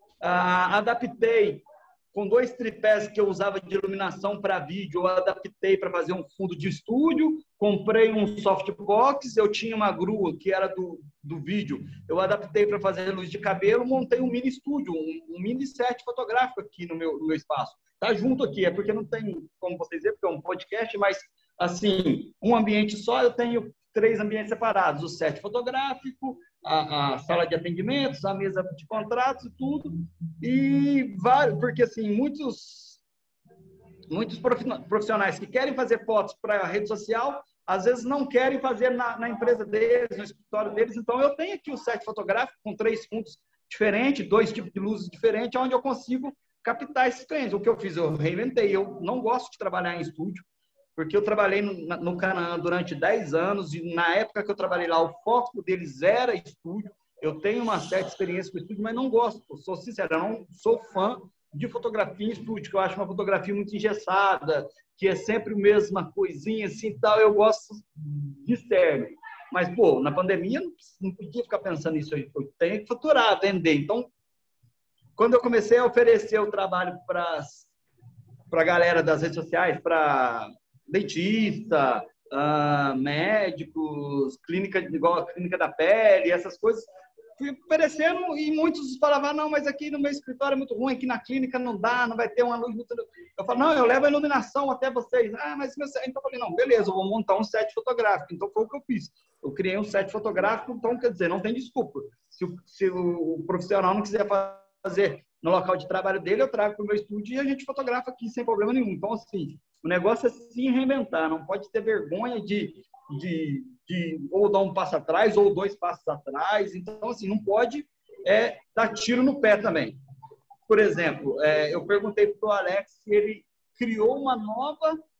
Ah, adaptei com dois tripés que eu usava de iluminação para vídeo, eu adaptei para fazer um fundo de estúdio, comprei um softbox, eu tinha uma grua que era do, do vídeo, eu adaptei para fazer luz de cabelo, montei um mini estúdio, um, um mini set fotográfico aqui no meu, no meu espaço. Tá junto aqui, é porque não tem como vocês verem, porque é um podcast, mas assim, um ambiente só, eu tenho três ambientes separados, o set fotográfico, A, a sala de atendimentos, a mesa de contratos e tudo, e vários, porque assim, muitos, muitos profissionais que querem fazer fotos para a rede social, às vezes não querem fazer na, na empresa deles, no escritório deles, então eu tenho aqui o set fotográfico com três fundos diferentes, dois tipos de luzes diferentes, onde eu consigo captar esses clientes. O que eu fiz? Eu reinventei, eu não gosto de trabalhar em estúdio, porque eu trabalhei no, no Canaã durante dez anos e na época que eu trabalhei lá, o foco deles era estúdio. Eu tenho uma certa experiência com estúdio, mas não gosto, sou sincero, eu não sou fã de fotografia em estúdio, que eu acho uma fotografia muito engessada, que é sempre a mesma coisinha assim e tal, eu gosto de externo. Mas, pô, na pandemia não, não podia ficar pensando nisso aí, eu tenho que faturar, vender. Então, quando eu comecei a oferecer o trabalho para a galera das redes sociais, para dentista, uh, médicos, clínica, igual a clínica da pele, essas coisas, fui oferecendo e muitos falavam, não, mas aqui no meu escritório é muito ruim, aqui na clínica não dá, não vai ter uma luz muito... Eu falo, não, eu levo a iluminação até vocês. Ah, mas meu set... Então eu falei, não, beleza, eu vou montar um set fotográfico. Então foi o que eu fiz. Eu criei um set fotográfico, então quer dizer, não tem desculpa. Se o, se o profissional não quiser fazer no local de trabalho dele, eu trago para o meu estúdio e a gente fotografa aqui sem problema nenhum. Então, assim, o negócio é se reinventar, não pode ter vergonha de, de, de ou dar um passo atrás ou dois passos atrás. Então, assim, não pode é, dar tiro no pé também. Por exemplo, é, eu perguntei para o Alex se ele criou uma nova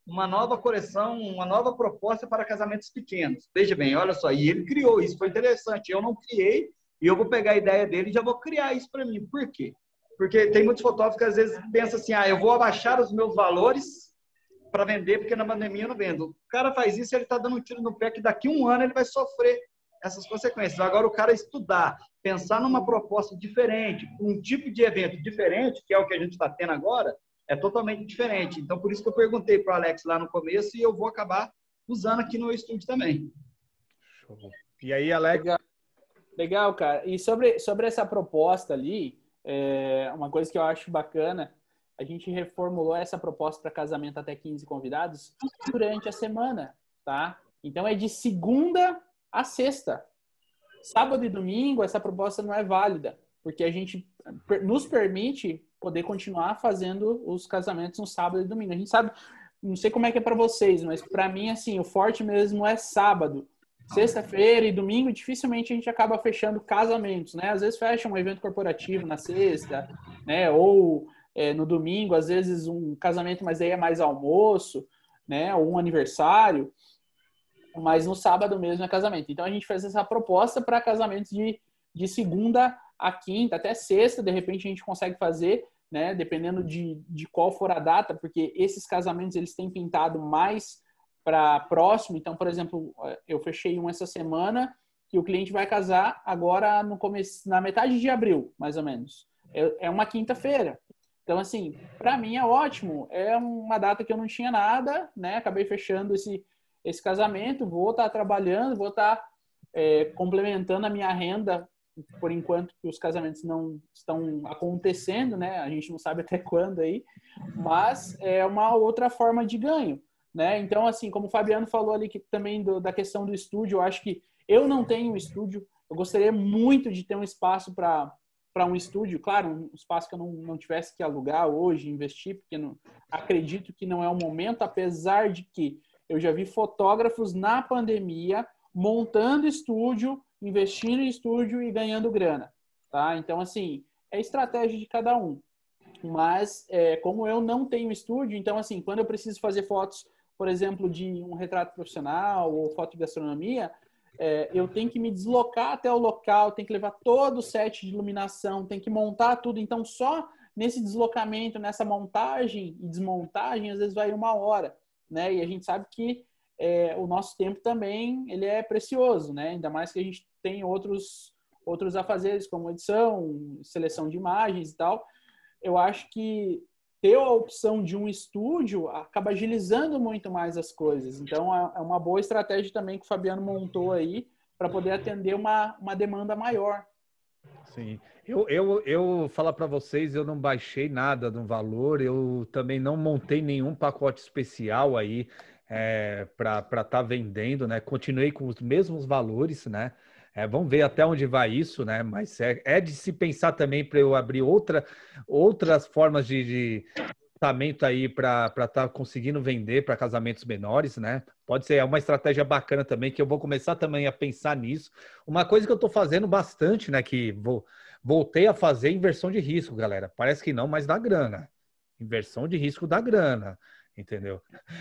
uma nova coleção, uma nova proposta para casamentos pequenos. Veja bem, olha só, e ele criou isso, foi interessante. Eu não criei, e eu vou pegar a ideia dele e já vou criar isso para mim. Por quê? Porque tem muitos fotógrafos que às vezes pensam assim, ah, eu vou abaixar os meus valores para vender, porque na pandemia eu não vendo. O cara faz isso, ele está dando um tiro no pé, que daqui a um ano ele vai sofrer essas consequências. Agora, o cara estudar, pensar numa proposta diferente, um tipo de evento diferente, que é o que a gente está tendo agora, é totalmente diferente. Então, por isso que eu perguntei para o Alex lá no começo, e eu vou acabar usando aqui no estúdio também. Show. E aí, Alex? Legal, Legal cara. E sobre, sobre essa proposta ali, é, uma coisa que eu acho bacana, a gente reformulou essa proposta para casamento até quinze convidados durante a semana, tá? Então, é de segunda a sexta. Sábado e domingo, essa proposta não é válida, porque a gente nos permite poder continuar fazendo os casamentos no sábado e domingo. A gente sabe, não sei como é que é para vocês, mas para mim, assim, o forte mesmo é sábado. Sexta-feira e domingo, dificilmente a gente acaba fechando casamentos, né? Às vezes fecha um evento corporativo na sexta, né? Ou é, no domingo, às vezes um casamento, mas aí é mais almoço, né? Ou um aniversário. Mas no sábado mesmo é casamento. Então a gente fez essa proposta para casamentos de, de segunda a quinta, até sexta, de repente a gente consegue fazer, né? Dependendo de, de qual for a data, porque esses casamentos eles têm pintado mais para próximo. Então, por exemplo, eu fechei um essa semana que o cliente vai casar agora no começo, na metade de abril, mais ou menos. É, é uma quinta-feira. Então, assim, para mim é ótimo. É uma data que eu não tinha nada, né? Acabei fechando esse, esse casamento, vou estar trabalhando, vou estar é, complementando a minha renda por enquanto que os casamentos não estão acontecendo, né? A gente não sabe até quando aí, mas é uma outra forma de ganho, né? Então, assim, como o Fabiano falou ali que também do, da questão do estúdio, eu acho que eu não tenho um estúdio, eu gostaria muito de ter um espaço para para um estúdio, claro, um espaço que eu não, não tivesse que alugar hoje, investir, porque não, acredito que não é o momento, apesar de que eu já vi fotógrafos na pandemia montando estúdio, investindo em estúdio e ganhando grana, tá? Então, assim, é estratégia de cada um. Mas, é, como eu não tenho estúdio, então, assim, quando eu preciso fazer fotos, por exemplo, de um retrato profissional ou foto de gastronomia, é, eu tenho que me deslocar até o local, tenho que levar todo o set de iluminação, tenho que montar tudo. Então, só nesse deslocamento, nessa montagem e desmontagem, às vezes vai uma hora, né? E a gente sabe que é, o nosso tempo também ele é precioso, né? Ainda mais que a gente tem outros, outros afazeres, como edição, seleção de imagens e tal. Eu acho que ter a opção de um estúdio acaba agilizando muito mais as coisas. Então, é uma boa estratégia também que o Fabiano montou aí para poder atender uma, uma demanda maior. Sim. Eu, eu, eu falar para vocês, eu não baixei nada no valor, eu também não montei nenhum pacote especial aí é, para estar tá vendendo, né? Continuei com os mesmos valores, né? É, vamos ver até onde vai isso, né? Mas é, é de se pensar também para eu abrir outra, outras formas de, de orçamento aí para estar tá conseguindo vender para casamentos menores, né? Pode ser uma estratégia bacana também, que eu vou começar também a pensar nisso. Uma coisa que eu estou fazendo bastante, né? Que vou, voltei a fazer inversão de risco, galera. Parece que não, mas dá grana. Inversão de risco dá grana. Entendeu?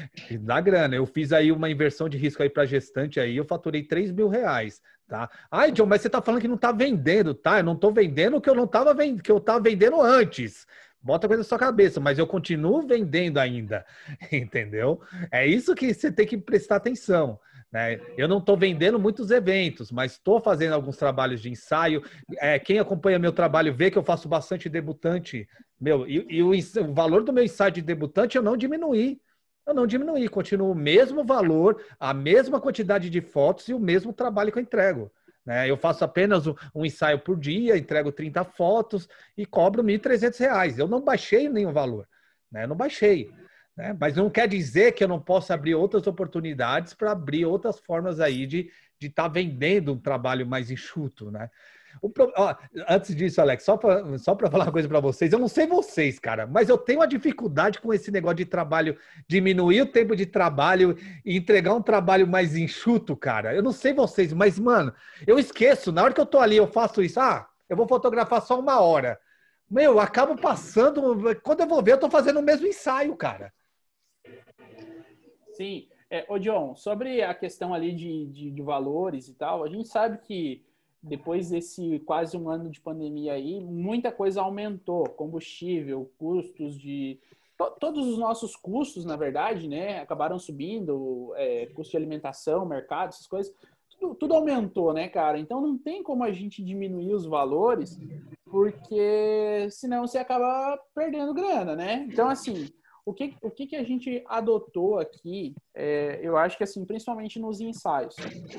Dá grana. Eu fiz aí uma inversão de risco aí para gestante aí, eu faturei três mil reais, tá? Ai, John, mas você tá falando que não tá vendendo, tá? Eu não tô vendendo o que eu não tava vendendo, que eu tava vendendo antes. Bota a coisa na sua cabeça, mas eu continuo vendendo ainda, entendeu? É isso que você tem que prestar atenção, né? Eu não estou vendendo muitos eventos, mas estou fazendo alguns trabalhos de ensaio. É, quem acompanha meu trabalho vê que eu faço bastante debutante. Meu, e, e o, o valor do meu ensaio de debutante eu não diminuí. Eu não diminuí, continuo o mesmo valor, a mesma quantidade de fotos e o mesmo trabalho que eu entrego. Né? Eu faço apenas um, um ensaio por dia, entrego trinta fotos e cobro mil e trezentos reais. Eu não baixei nenhum valor, né? Eu não baixei. Né? Mas não quer dizer que eu não possa abrir outras oportunidades para abrir outras formas aí de de estar tá vendendo um trabalho mais enxuto, né? O pro... Ó, antes disso, Alex, só para só para falar uma coisa para vocês, eu não sei vocês, cara, mas eu tenho uma dificuldade com esse negócio de trabalho, diminuir o tempo de trabalho e entregar um trabalho mais enxuto, cara. Eu não sei vocês, mas, mano, eu esqueço, na hora que eu tô ali, eu faço isso, ah, eu vou fotografar só uma hora. Meu, eu acabo passando, quando eu vou ver, eu tô fazendo o mesmo ensaio, cara. Sim. É, ô, John, sobre a questão ali de, de, de valores e tal, a gente sabe que depois desse quase um ano de pandemia aí, muita coisa aumentou. Combustível, custos de... to- todos os nossos custos, na verdade, né, acabaram subindo, é, custo de alimentação, mercado, essas coisas, tudo, tudo aumentou, né, cara? Então não tem como a gente diminuir os valores, porque senão você acaba perdendo grana, né? Então, assim, o que, o que, que a gente adotou aqui, é, eu acho que, assim, principalmente nos ensaios.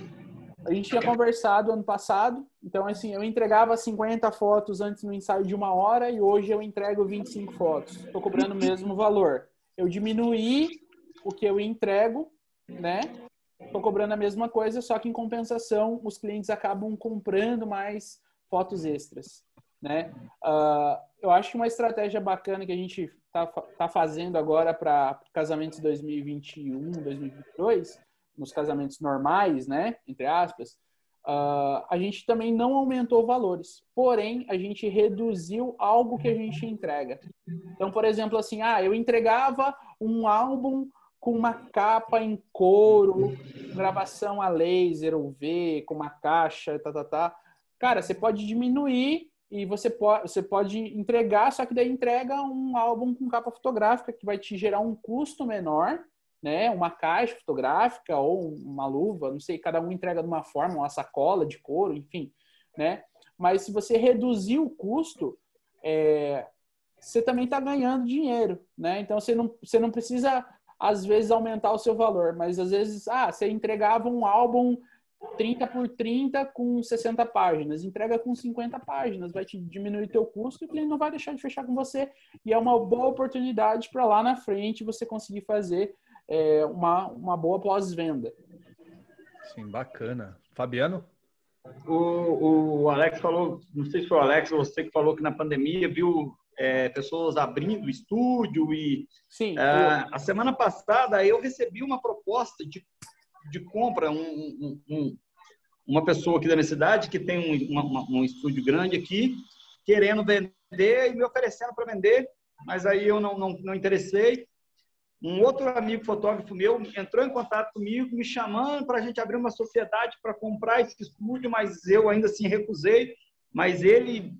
A gente tinha conversado ano passado, então, assim, eu entregava cinquenta fotos antes no ensaio de uma hora e hoje eu entrego vinte e cinco fotos. Estou cobrando o mesmo valor. Eu diminuí o que eu entrego, né? Estou cobrando a mesma coisa, só que em compensação os clientes acabam comprando mais fotos extras, né? Uh, eu acho que uma estratégia bacana que a gente está tá fazendo agora para casamentos dois mil e vinte e um, dois mil e vinte e dois, nos casamentos normais, né? Entre aspas, uh, a gente também não aumentou valores, porém a gente reduziu algo que a gente entrega. Então, por exemplo, assim, ah, eu entregava um álbum com uma capa em couro, gravação a laser ou V, com uma caixa, tá, tá, tá. Cara, você pode diminuir e você pode, você pode entregar, só que daí entrega um álbum com capa fotográfica que vai te gerar um custo menor, né? Uma caixa fotográfica ou uma luva, não sei, cada um entrega de uma forma, uma sacola de couro, enfim, né? Mas se você reduzir o custo, é, você também está ganhando dinheiro, né? Então você não, você não precisa às vezes aumentar o seu valor, mas às vezes, ah, você entregava um álbum trinta por trinta com sessenta páginas, entrega com cinquenta páginas, vai te diminuir teu custo e o cliente não vai deixar de fechar com você, e é uma boa oportunidade para lá na frente você conseguir fazer é, uma, uma boa pós-venda. Sim, bacana. Fabiano? O, o Alex falou, não sei se foi o Alex ou você que falou que na pandemia viu é, pessoas abrindo estúdio e Sim, é, a semana passada eu recebi uma proposta de, de compra, um, um, um, uma pessoa aqui da minha cidade que tem um, uma, um estúdio grande aqui, querendo vender e me oferecendo para vender, mas aí eu não, não, não interessei. Um outro amigo fotógrafo meu entrou em contato comigo, me chamando para a gente abrir uma sociedade para comprar esse estúdio, mas eu ainda assim recusei. Mas ele,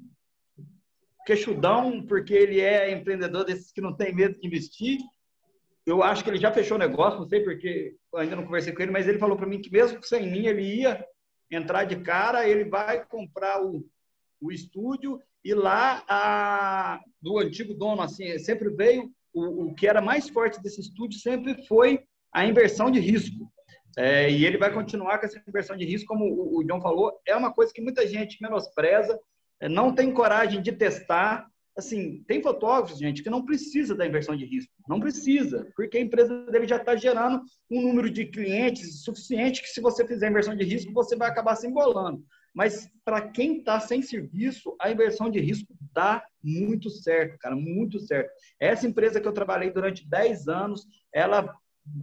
queixudão, porque ele é empreendedor desses que não tem medo de investir. Eu acho que ele já fechou o negócio, não sei porque eu ainda não conversei com ele, mas ele falou para mim que mesmo sem mim ele ia entrar de cara, ele vai comprar o, o estúdio e lá a, do antigo dono, assim, sempre veio. O, o que era mais forte desse estúdio sempre foi a inversão de risco. É, e ele vai continuar com essa inversão de risco, como o, o John falou, é uma coisa que muita gente menospreza, é, não tem coragem de testar. Assim, tem fotógrafos, gente, que não precisa da inversão de risco. Não precisa, porque a empresa dele já está gerando um número de clientes suficiente que se você fizer inversão de risco, você vai acabar se embolando. Mas para quem está sem serviço, a inversão de risco dá muito certo, cara, muito certo. Essa empresa que eu trabalhei durante dez anos, ela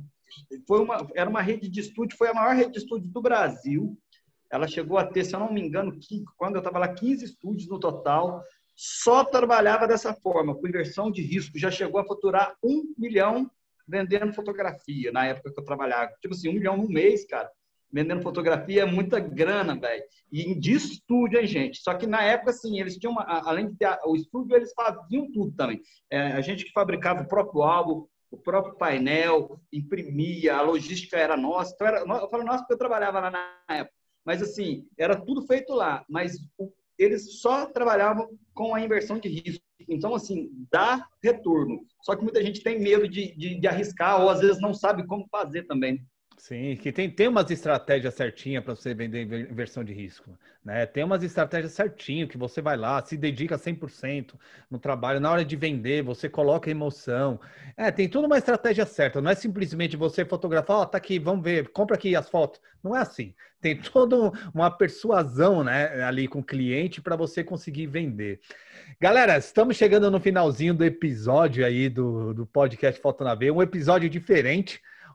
foi uma, era uma rede de estúdio, foi a maior rede de estúdio do Brasil. Ela chegou a ter, se eu não me engano, quando eu estava lá, quinze estúdios no total. Só trabalhava dessa forma, com inversão de risco. Já chegou a faturar um milhão vendendo fotografia, na época que eu trabalhava. Tipo assim, um milhão no mês, cara. Vendendo fotografia é muita grana, velho. E de estúdio, hein, gente? Só que na época, assim, eles tinham, uma, além de ter o estúdio, eles faziam tudo também. É, a gente que fabricava o próprio álbum, o próprio painel, imprimia, a logística era nossa. Então, era, eu falo nossa porque eu trabalhava lá na época. Mas, assim, era tudo feito lá. Mas o, eles só trabalhavam com a inversão de risco. Então, assim, dá retorno. Só que muita gente tem medo de, de, de arriscar ou, às vezes, não sabe como fazer também. Sim, que tem, tem umas estratégias certinhas para você vender inversão de risco, né? Tem umas estratégias certinho que você vai lá, se dedica cem por cento no trabalho, na hora de vender, você coloca emoção. É, tem toda uma estratégia certa, não é simplesmente você fotografar, ó, oh, tá aqui, vamos ver, compra aqui as fotos. Não é assim. Tem toda uma persuasão, né, ali com o cliente para você conseguir vender. Galera, estamos chegando no finalzinho do episódio aí do, do podcast Foto na Veia, um episódio diferente.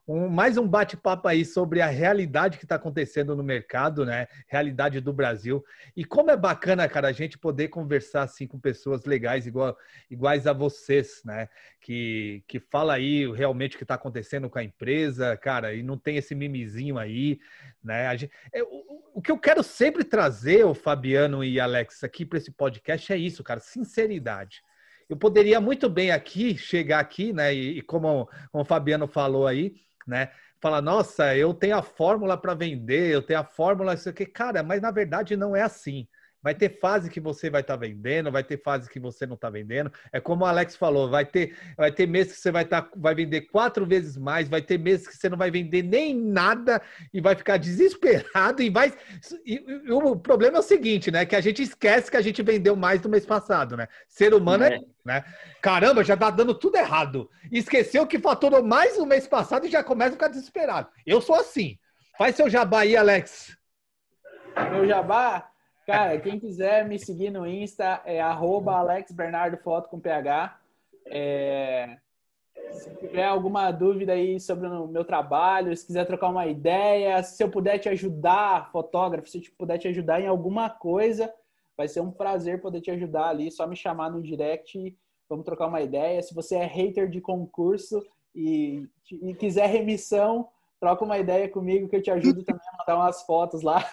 Um, mais um bate-papo aí sobre a realidade que está acontecendo no mercado, né? Realidade do Brasil. E como é bacana, cara, a gente poder conversar assim com pessoas legais, igual, iguais a vocês, né? Que, que fala aí realmente o que está acontecendo com a empresa, cara, e não tem esse mimizinho aí, né? A gente, é, o, o que eu quero sempre trazer, o Fabiano e Alex, aqui para esse podcast é isso, cara, sinceridade. Eu poderia muito bem aqui, chegar aqui, né? E, e como, como o Fabiano falou aí, né? Fala, nossa, eu tenho a fórmula para vender, eu tenho a fórmula, isso aqui. Cara, mas na verdade não é assim. Vai ter fase que você vai estar tá vendendo, vai ter fase que você não está vendendo. É como o Alex falou, vai ter, vai ter meses que você vai, tá, vai vender quatro vezes mais, vai ter meses que você não vai vender nem nada e vai ficar desesperado e vai... E, e o problema é o seguinte, né? Que a gente esquece que a gente vendeu mais no mês passado, né? Ser humano é, é né? Caramba, já tá dando tudo errado. Esqueceu que faturou mais no mês passado e já começa a ficar desesperado. Eu sou assim. Faz seu jabá aí, Alex. Meu jabá? Cara, quem quiser me seguir no Insta é arroba Alex Bernardo Foto com P H. É... Se tiver alguma dúvida aí sobre o meu trabalho, se quiser trocar uma ideia, se eu puder te ajudar, fotógrafo, se eu puder te ajudar em alguma coisa, vai ser um prazer poder te ajudar ali. Só me chamar no direct, vamos trocar uma ideia. Se você é hater de concurso e, e quiser remissão, troca uma ideia comigo que eu te ajudo também a mandar umas fotos lá.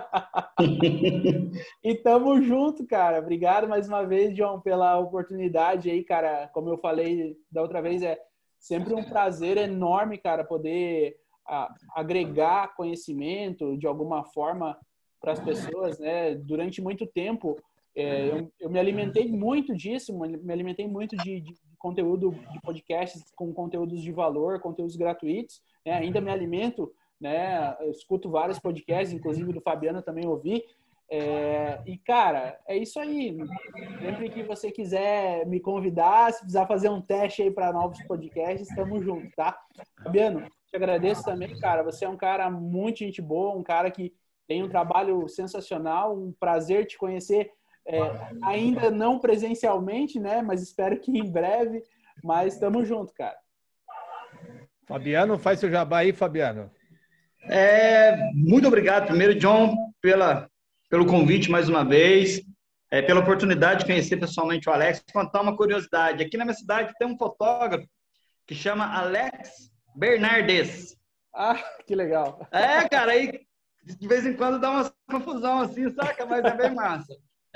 E tamo junto, cara. Obrigado mais uma vez, John, pela oportunidade aí, cara. Como eu falei da outra vez, é sempre um prazer enorme, cara, poder a, agregar conhecimento de alguma forma para as pessoas, né? Durante muito tempo, é, eu, eu me alimentei muito disso, me alimentei muito de, de conteúdo de podcasts com conteúdos de valor, conteúdos gratuitos, né? Ainda me alimento, né? Eu escuto vários podcasts, inclusive do Fabiano também ouvi. É, e, cara, é isso aí. Sempre que você quiser me convidar, se precisar fazer um teste aí para novos podcasts, estamos juntos, tá? Fabiano, te agradeço também, cara. Você é um cara muito gente boa, um cara que tem um trabalho sensacional, um prazer te conhecer, é, ainda não presencialmente, né? Mas espero que em breve. Mas estamos juntos, cara. Fabiano, faz seu jabá aí, Fabiano. É, muito obrigado, primeiro, John, pela, pelo convite mais uma vez, é, pela oportunidade de conhecer pessoalmente o Alex. Vou contar uma curiosidade. Aqui na minha cidade tem um fotógrafo que chama Alex Bernardes. Ah, que legal. É, cara, aí de vez em quando dá uma confusão assim, saca? Mas é bem massa.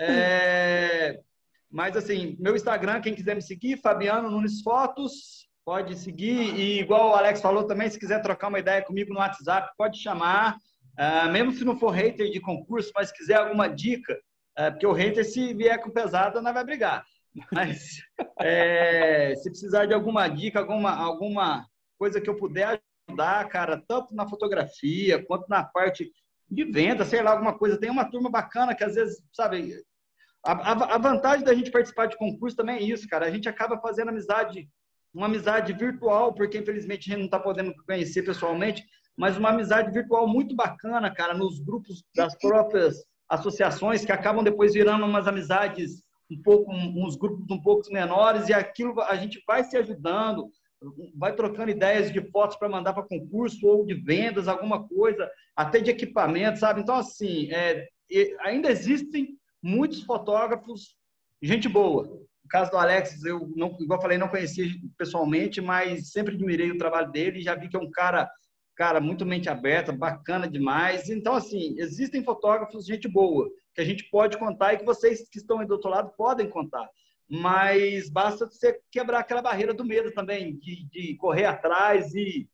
É, mas assim, meu Instagram, quem quiser me seguir, Fabiano Nunes Fotos, pode seguir. E igual o Alex falou também, se quiser trocar uma ideia comigo no WhatsApp, pode chamar. Uh, mesmo se não for hater de concurso, mas quiser alguma dica, uh, porque o hater, se vier com pesada, não vai brigar. Mas é, se precisar de alguma dica, alguma, alguma coisa que eu puder ajudar, cara, tanto na fotografia quanto na parte de venda, sei lá, alguma coisa. Tem uma turma bacana que às vezes, sabe, a, a, a vantagem da gente participar de concurso também é isso, cara. A gente acaba fazendo amizade, uma amizade virtual, porque infelizmente a gente não está podendo conhecer pessoalmente, mas uma amizade virtual muito bacana, cara, nos grupos das próprias associações, que acabam depois virando umas amizades um pouco, uns grupos um pouco menores, e aquilo a gente vai se ajudando, vai trocando ideias de fotos para mandar para concurso, ou de vendas, alguma coisa, até de equipamento, sabe? Então, assim, é, ainda existem muitos fotógrafos, gente boa. No caso do Alex, eu, não, igual eu falei, não conhecia pessoalmente, mas sempre admirei o trabalho dele, já vi que é um cara, cara muito mente aberta, bacana demais. Então, assim, existem fotógrafos, gente boa, que a gente pode contar e que vocês que estão aí do outro lado podem contar. Mas basta você quebrar aquela barreira do medo também, de, de correr atrás e,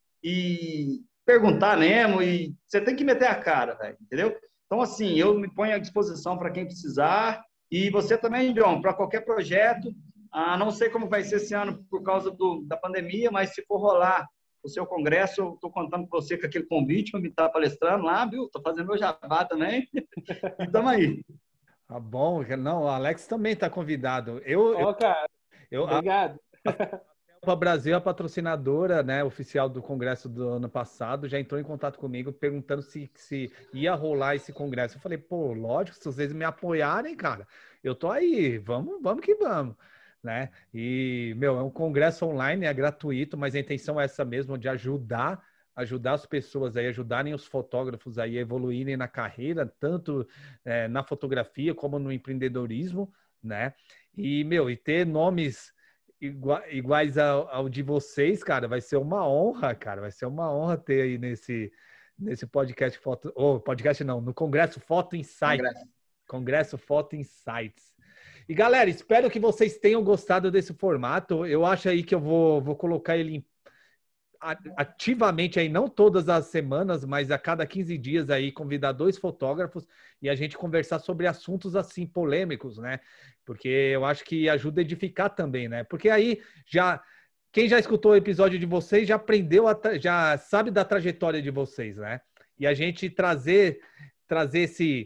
e perguntar mesmo, e você tem que meter a cara, velho, entendeu? Então, assim, eu me ponho à disposição para quem precisar, e você também, John, para qualquer projeto. Ah, não sei como vai ser esse ano por causa do, da pandemia, mas se for rolar o seu congresso, eu estou contando com você com aquele convite para me estar palestrando lá, viu? Estou fazendo meu jabá também, e estamos aí. Tá bom, não, o Alex também está convidado. Eu, Ó, cara, eu, obrigado. A Brasil, a patrocinadora, né, oficial do congresso do ano passado, já entrou em contato comigo perguntando se, se ia rolar esse congresso. Eu falei, pô, lógico, se vocês me apoiarem, cara, eu tô aí, vamos, vamos que vamos. né? E, meu, é um congresso online, é gratuito, mas a intenção é essa mesmo, de ajudar, ajudar as pessoas aí, ajudarem os fotógrafos aí a evoluírem na carreira, tanto é, na fotografia como no empreendedorismo, né? E, meu, e ter nomes igua- iguais ao, ao de vocês, cara, vai ser uma honra, cara, vai ser uma honra ter aí nesse, nesse podcast Foto, ou podcast não, no Congresso Foto Insights. Congresso. Congresso Foto Insights. E galera, espero que vocês tenham gostado desse formato. Eu acho aí que eu vou, vou colocar ele em- a- ativamente aí, não todas as semanas, mas a cada quinze dias aí, convidar dois fotógrafos e a gente conversar sobre assuntos assim polêmicos, né? Porque eu acho que ajuda a edificar também, né? Porque aí já quem já escutou o episódio de vocês já aprendeu, a tra- já sabe da trajetória de vocês, né? E a gente trazer trazer esse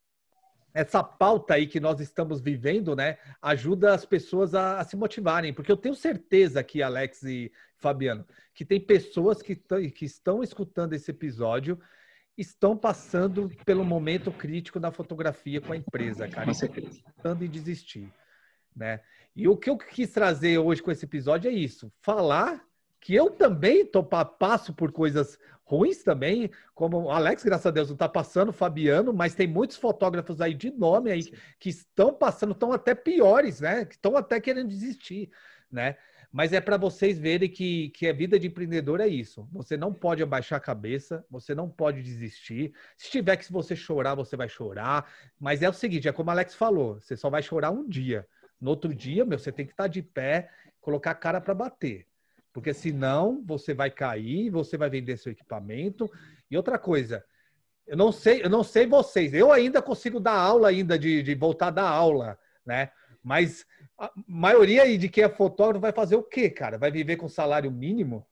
essa pauta aí que nós estamos vivendo, né, ajuda as pessoas a, a se motivarem, porque eu tenho certeza aqui, Alex e Fabiano, que tem pessoas que, tão- que estão escutando esse episódio, estão passando pelo momento crítico da fotografia com a empresa, cara, Com e certeza. pensando em desistir, né? E o que eu quis trazer hoje com esse episódio é isso, falar que eu também tô, pa- passo por coisas ruins também, como o Alex, graças a Deus, não está passando, o Fabiano, mas tem muitos fotógrafos aí de nome aí que estão passando, estão até piores, né? Que estão até querendo desistir, né? Mas é para vocês verem que, que a vida de empreendedor é isso. Você não pode abaixar a cabeça, você não pode desistir. Se tiver que se você chorar, você vai chorar. Mas é o seguinte, é como o Alex falou, você só vai chorar um dia. No outro dia, meu, você tem que estar de pé, colocar a cara para bater. Porque senão você vai cair, você vai vender seu equipamento. E outra coisa, eu não sei, eu não sei vocês, eu ainda consigo dar aula ainda de, de voltar a dar aula, né? Mas a maioria aí de quem é fotógrafo vai fazer o quê, cara? Vai viver com salário mínimo?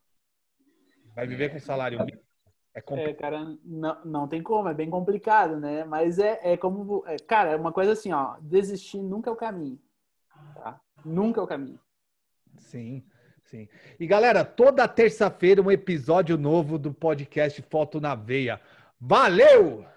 Vai viver com salário mínimo? É É, complicado. cara, não, não tem como, é bem complicado, né? Mas é, é como. É, cara, é uma coisa assim, ó. Desistir nunca é o caminho. Tá? Nunca é o caminho. Sim, sim. E galera, toda terça-feira um episódio novo do podcast Foto na Veia. Valeu!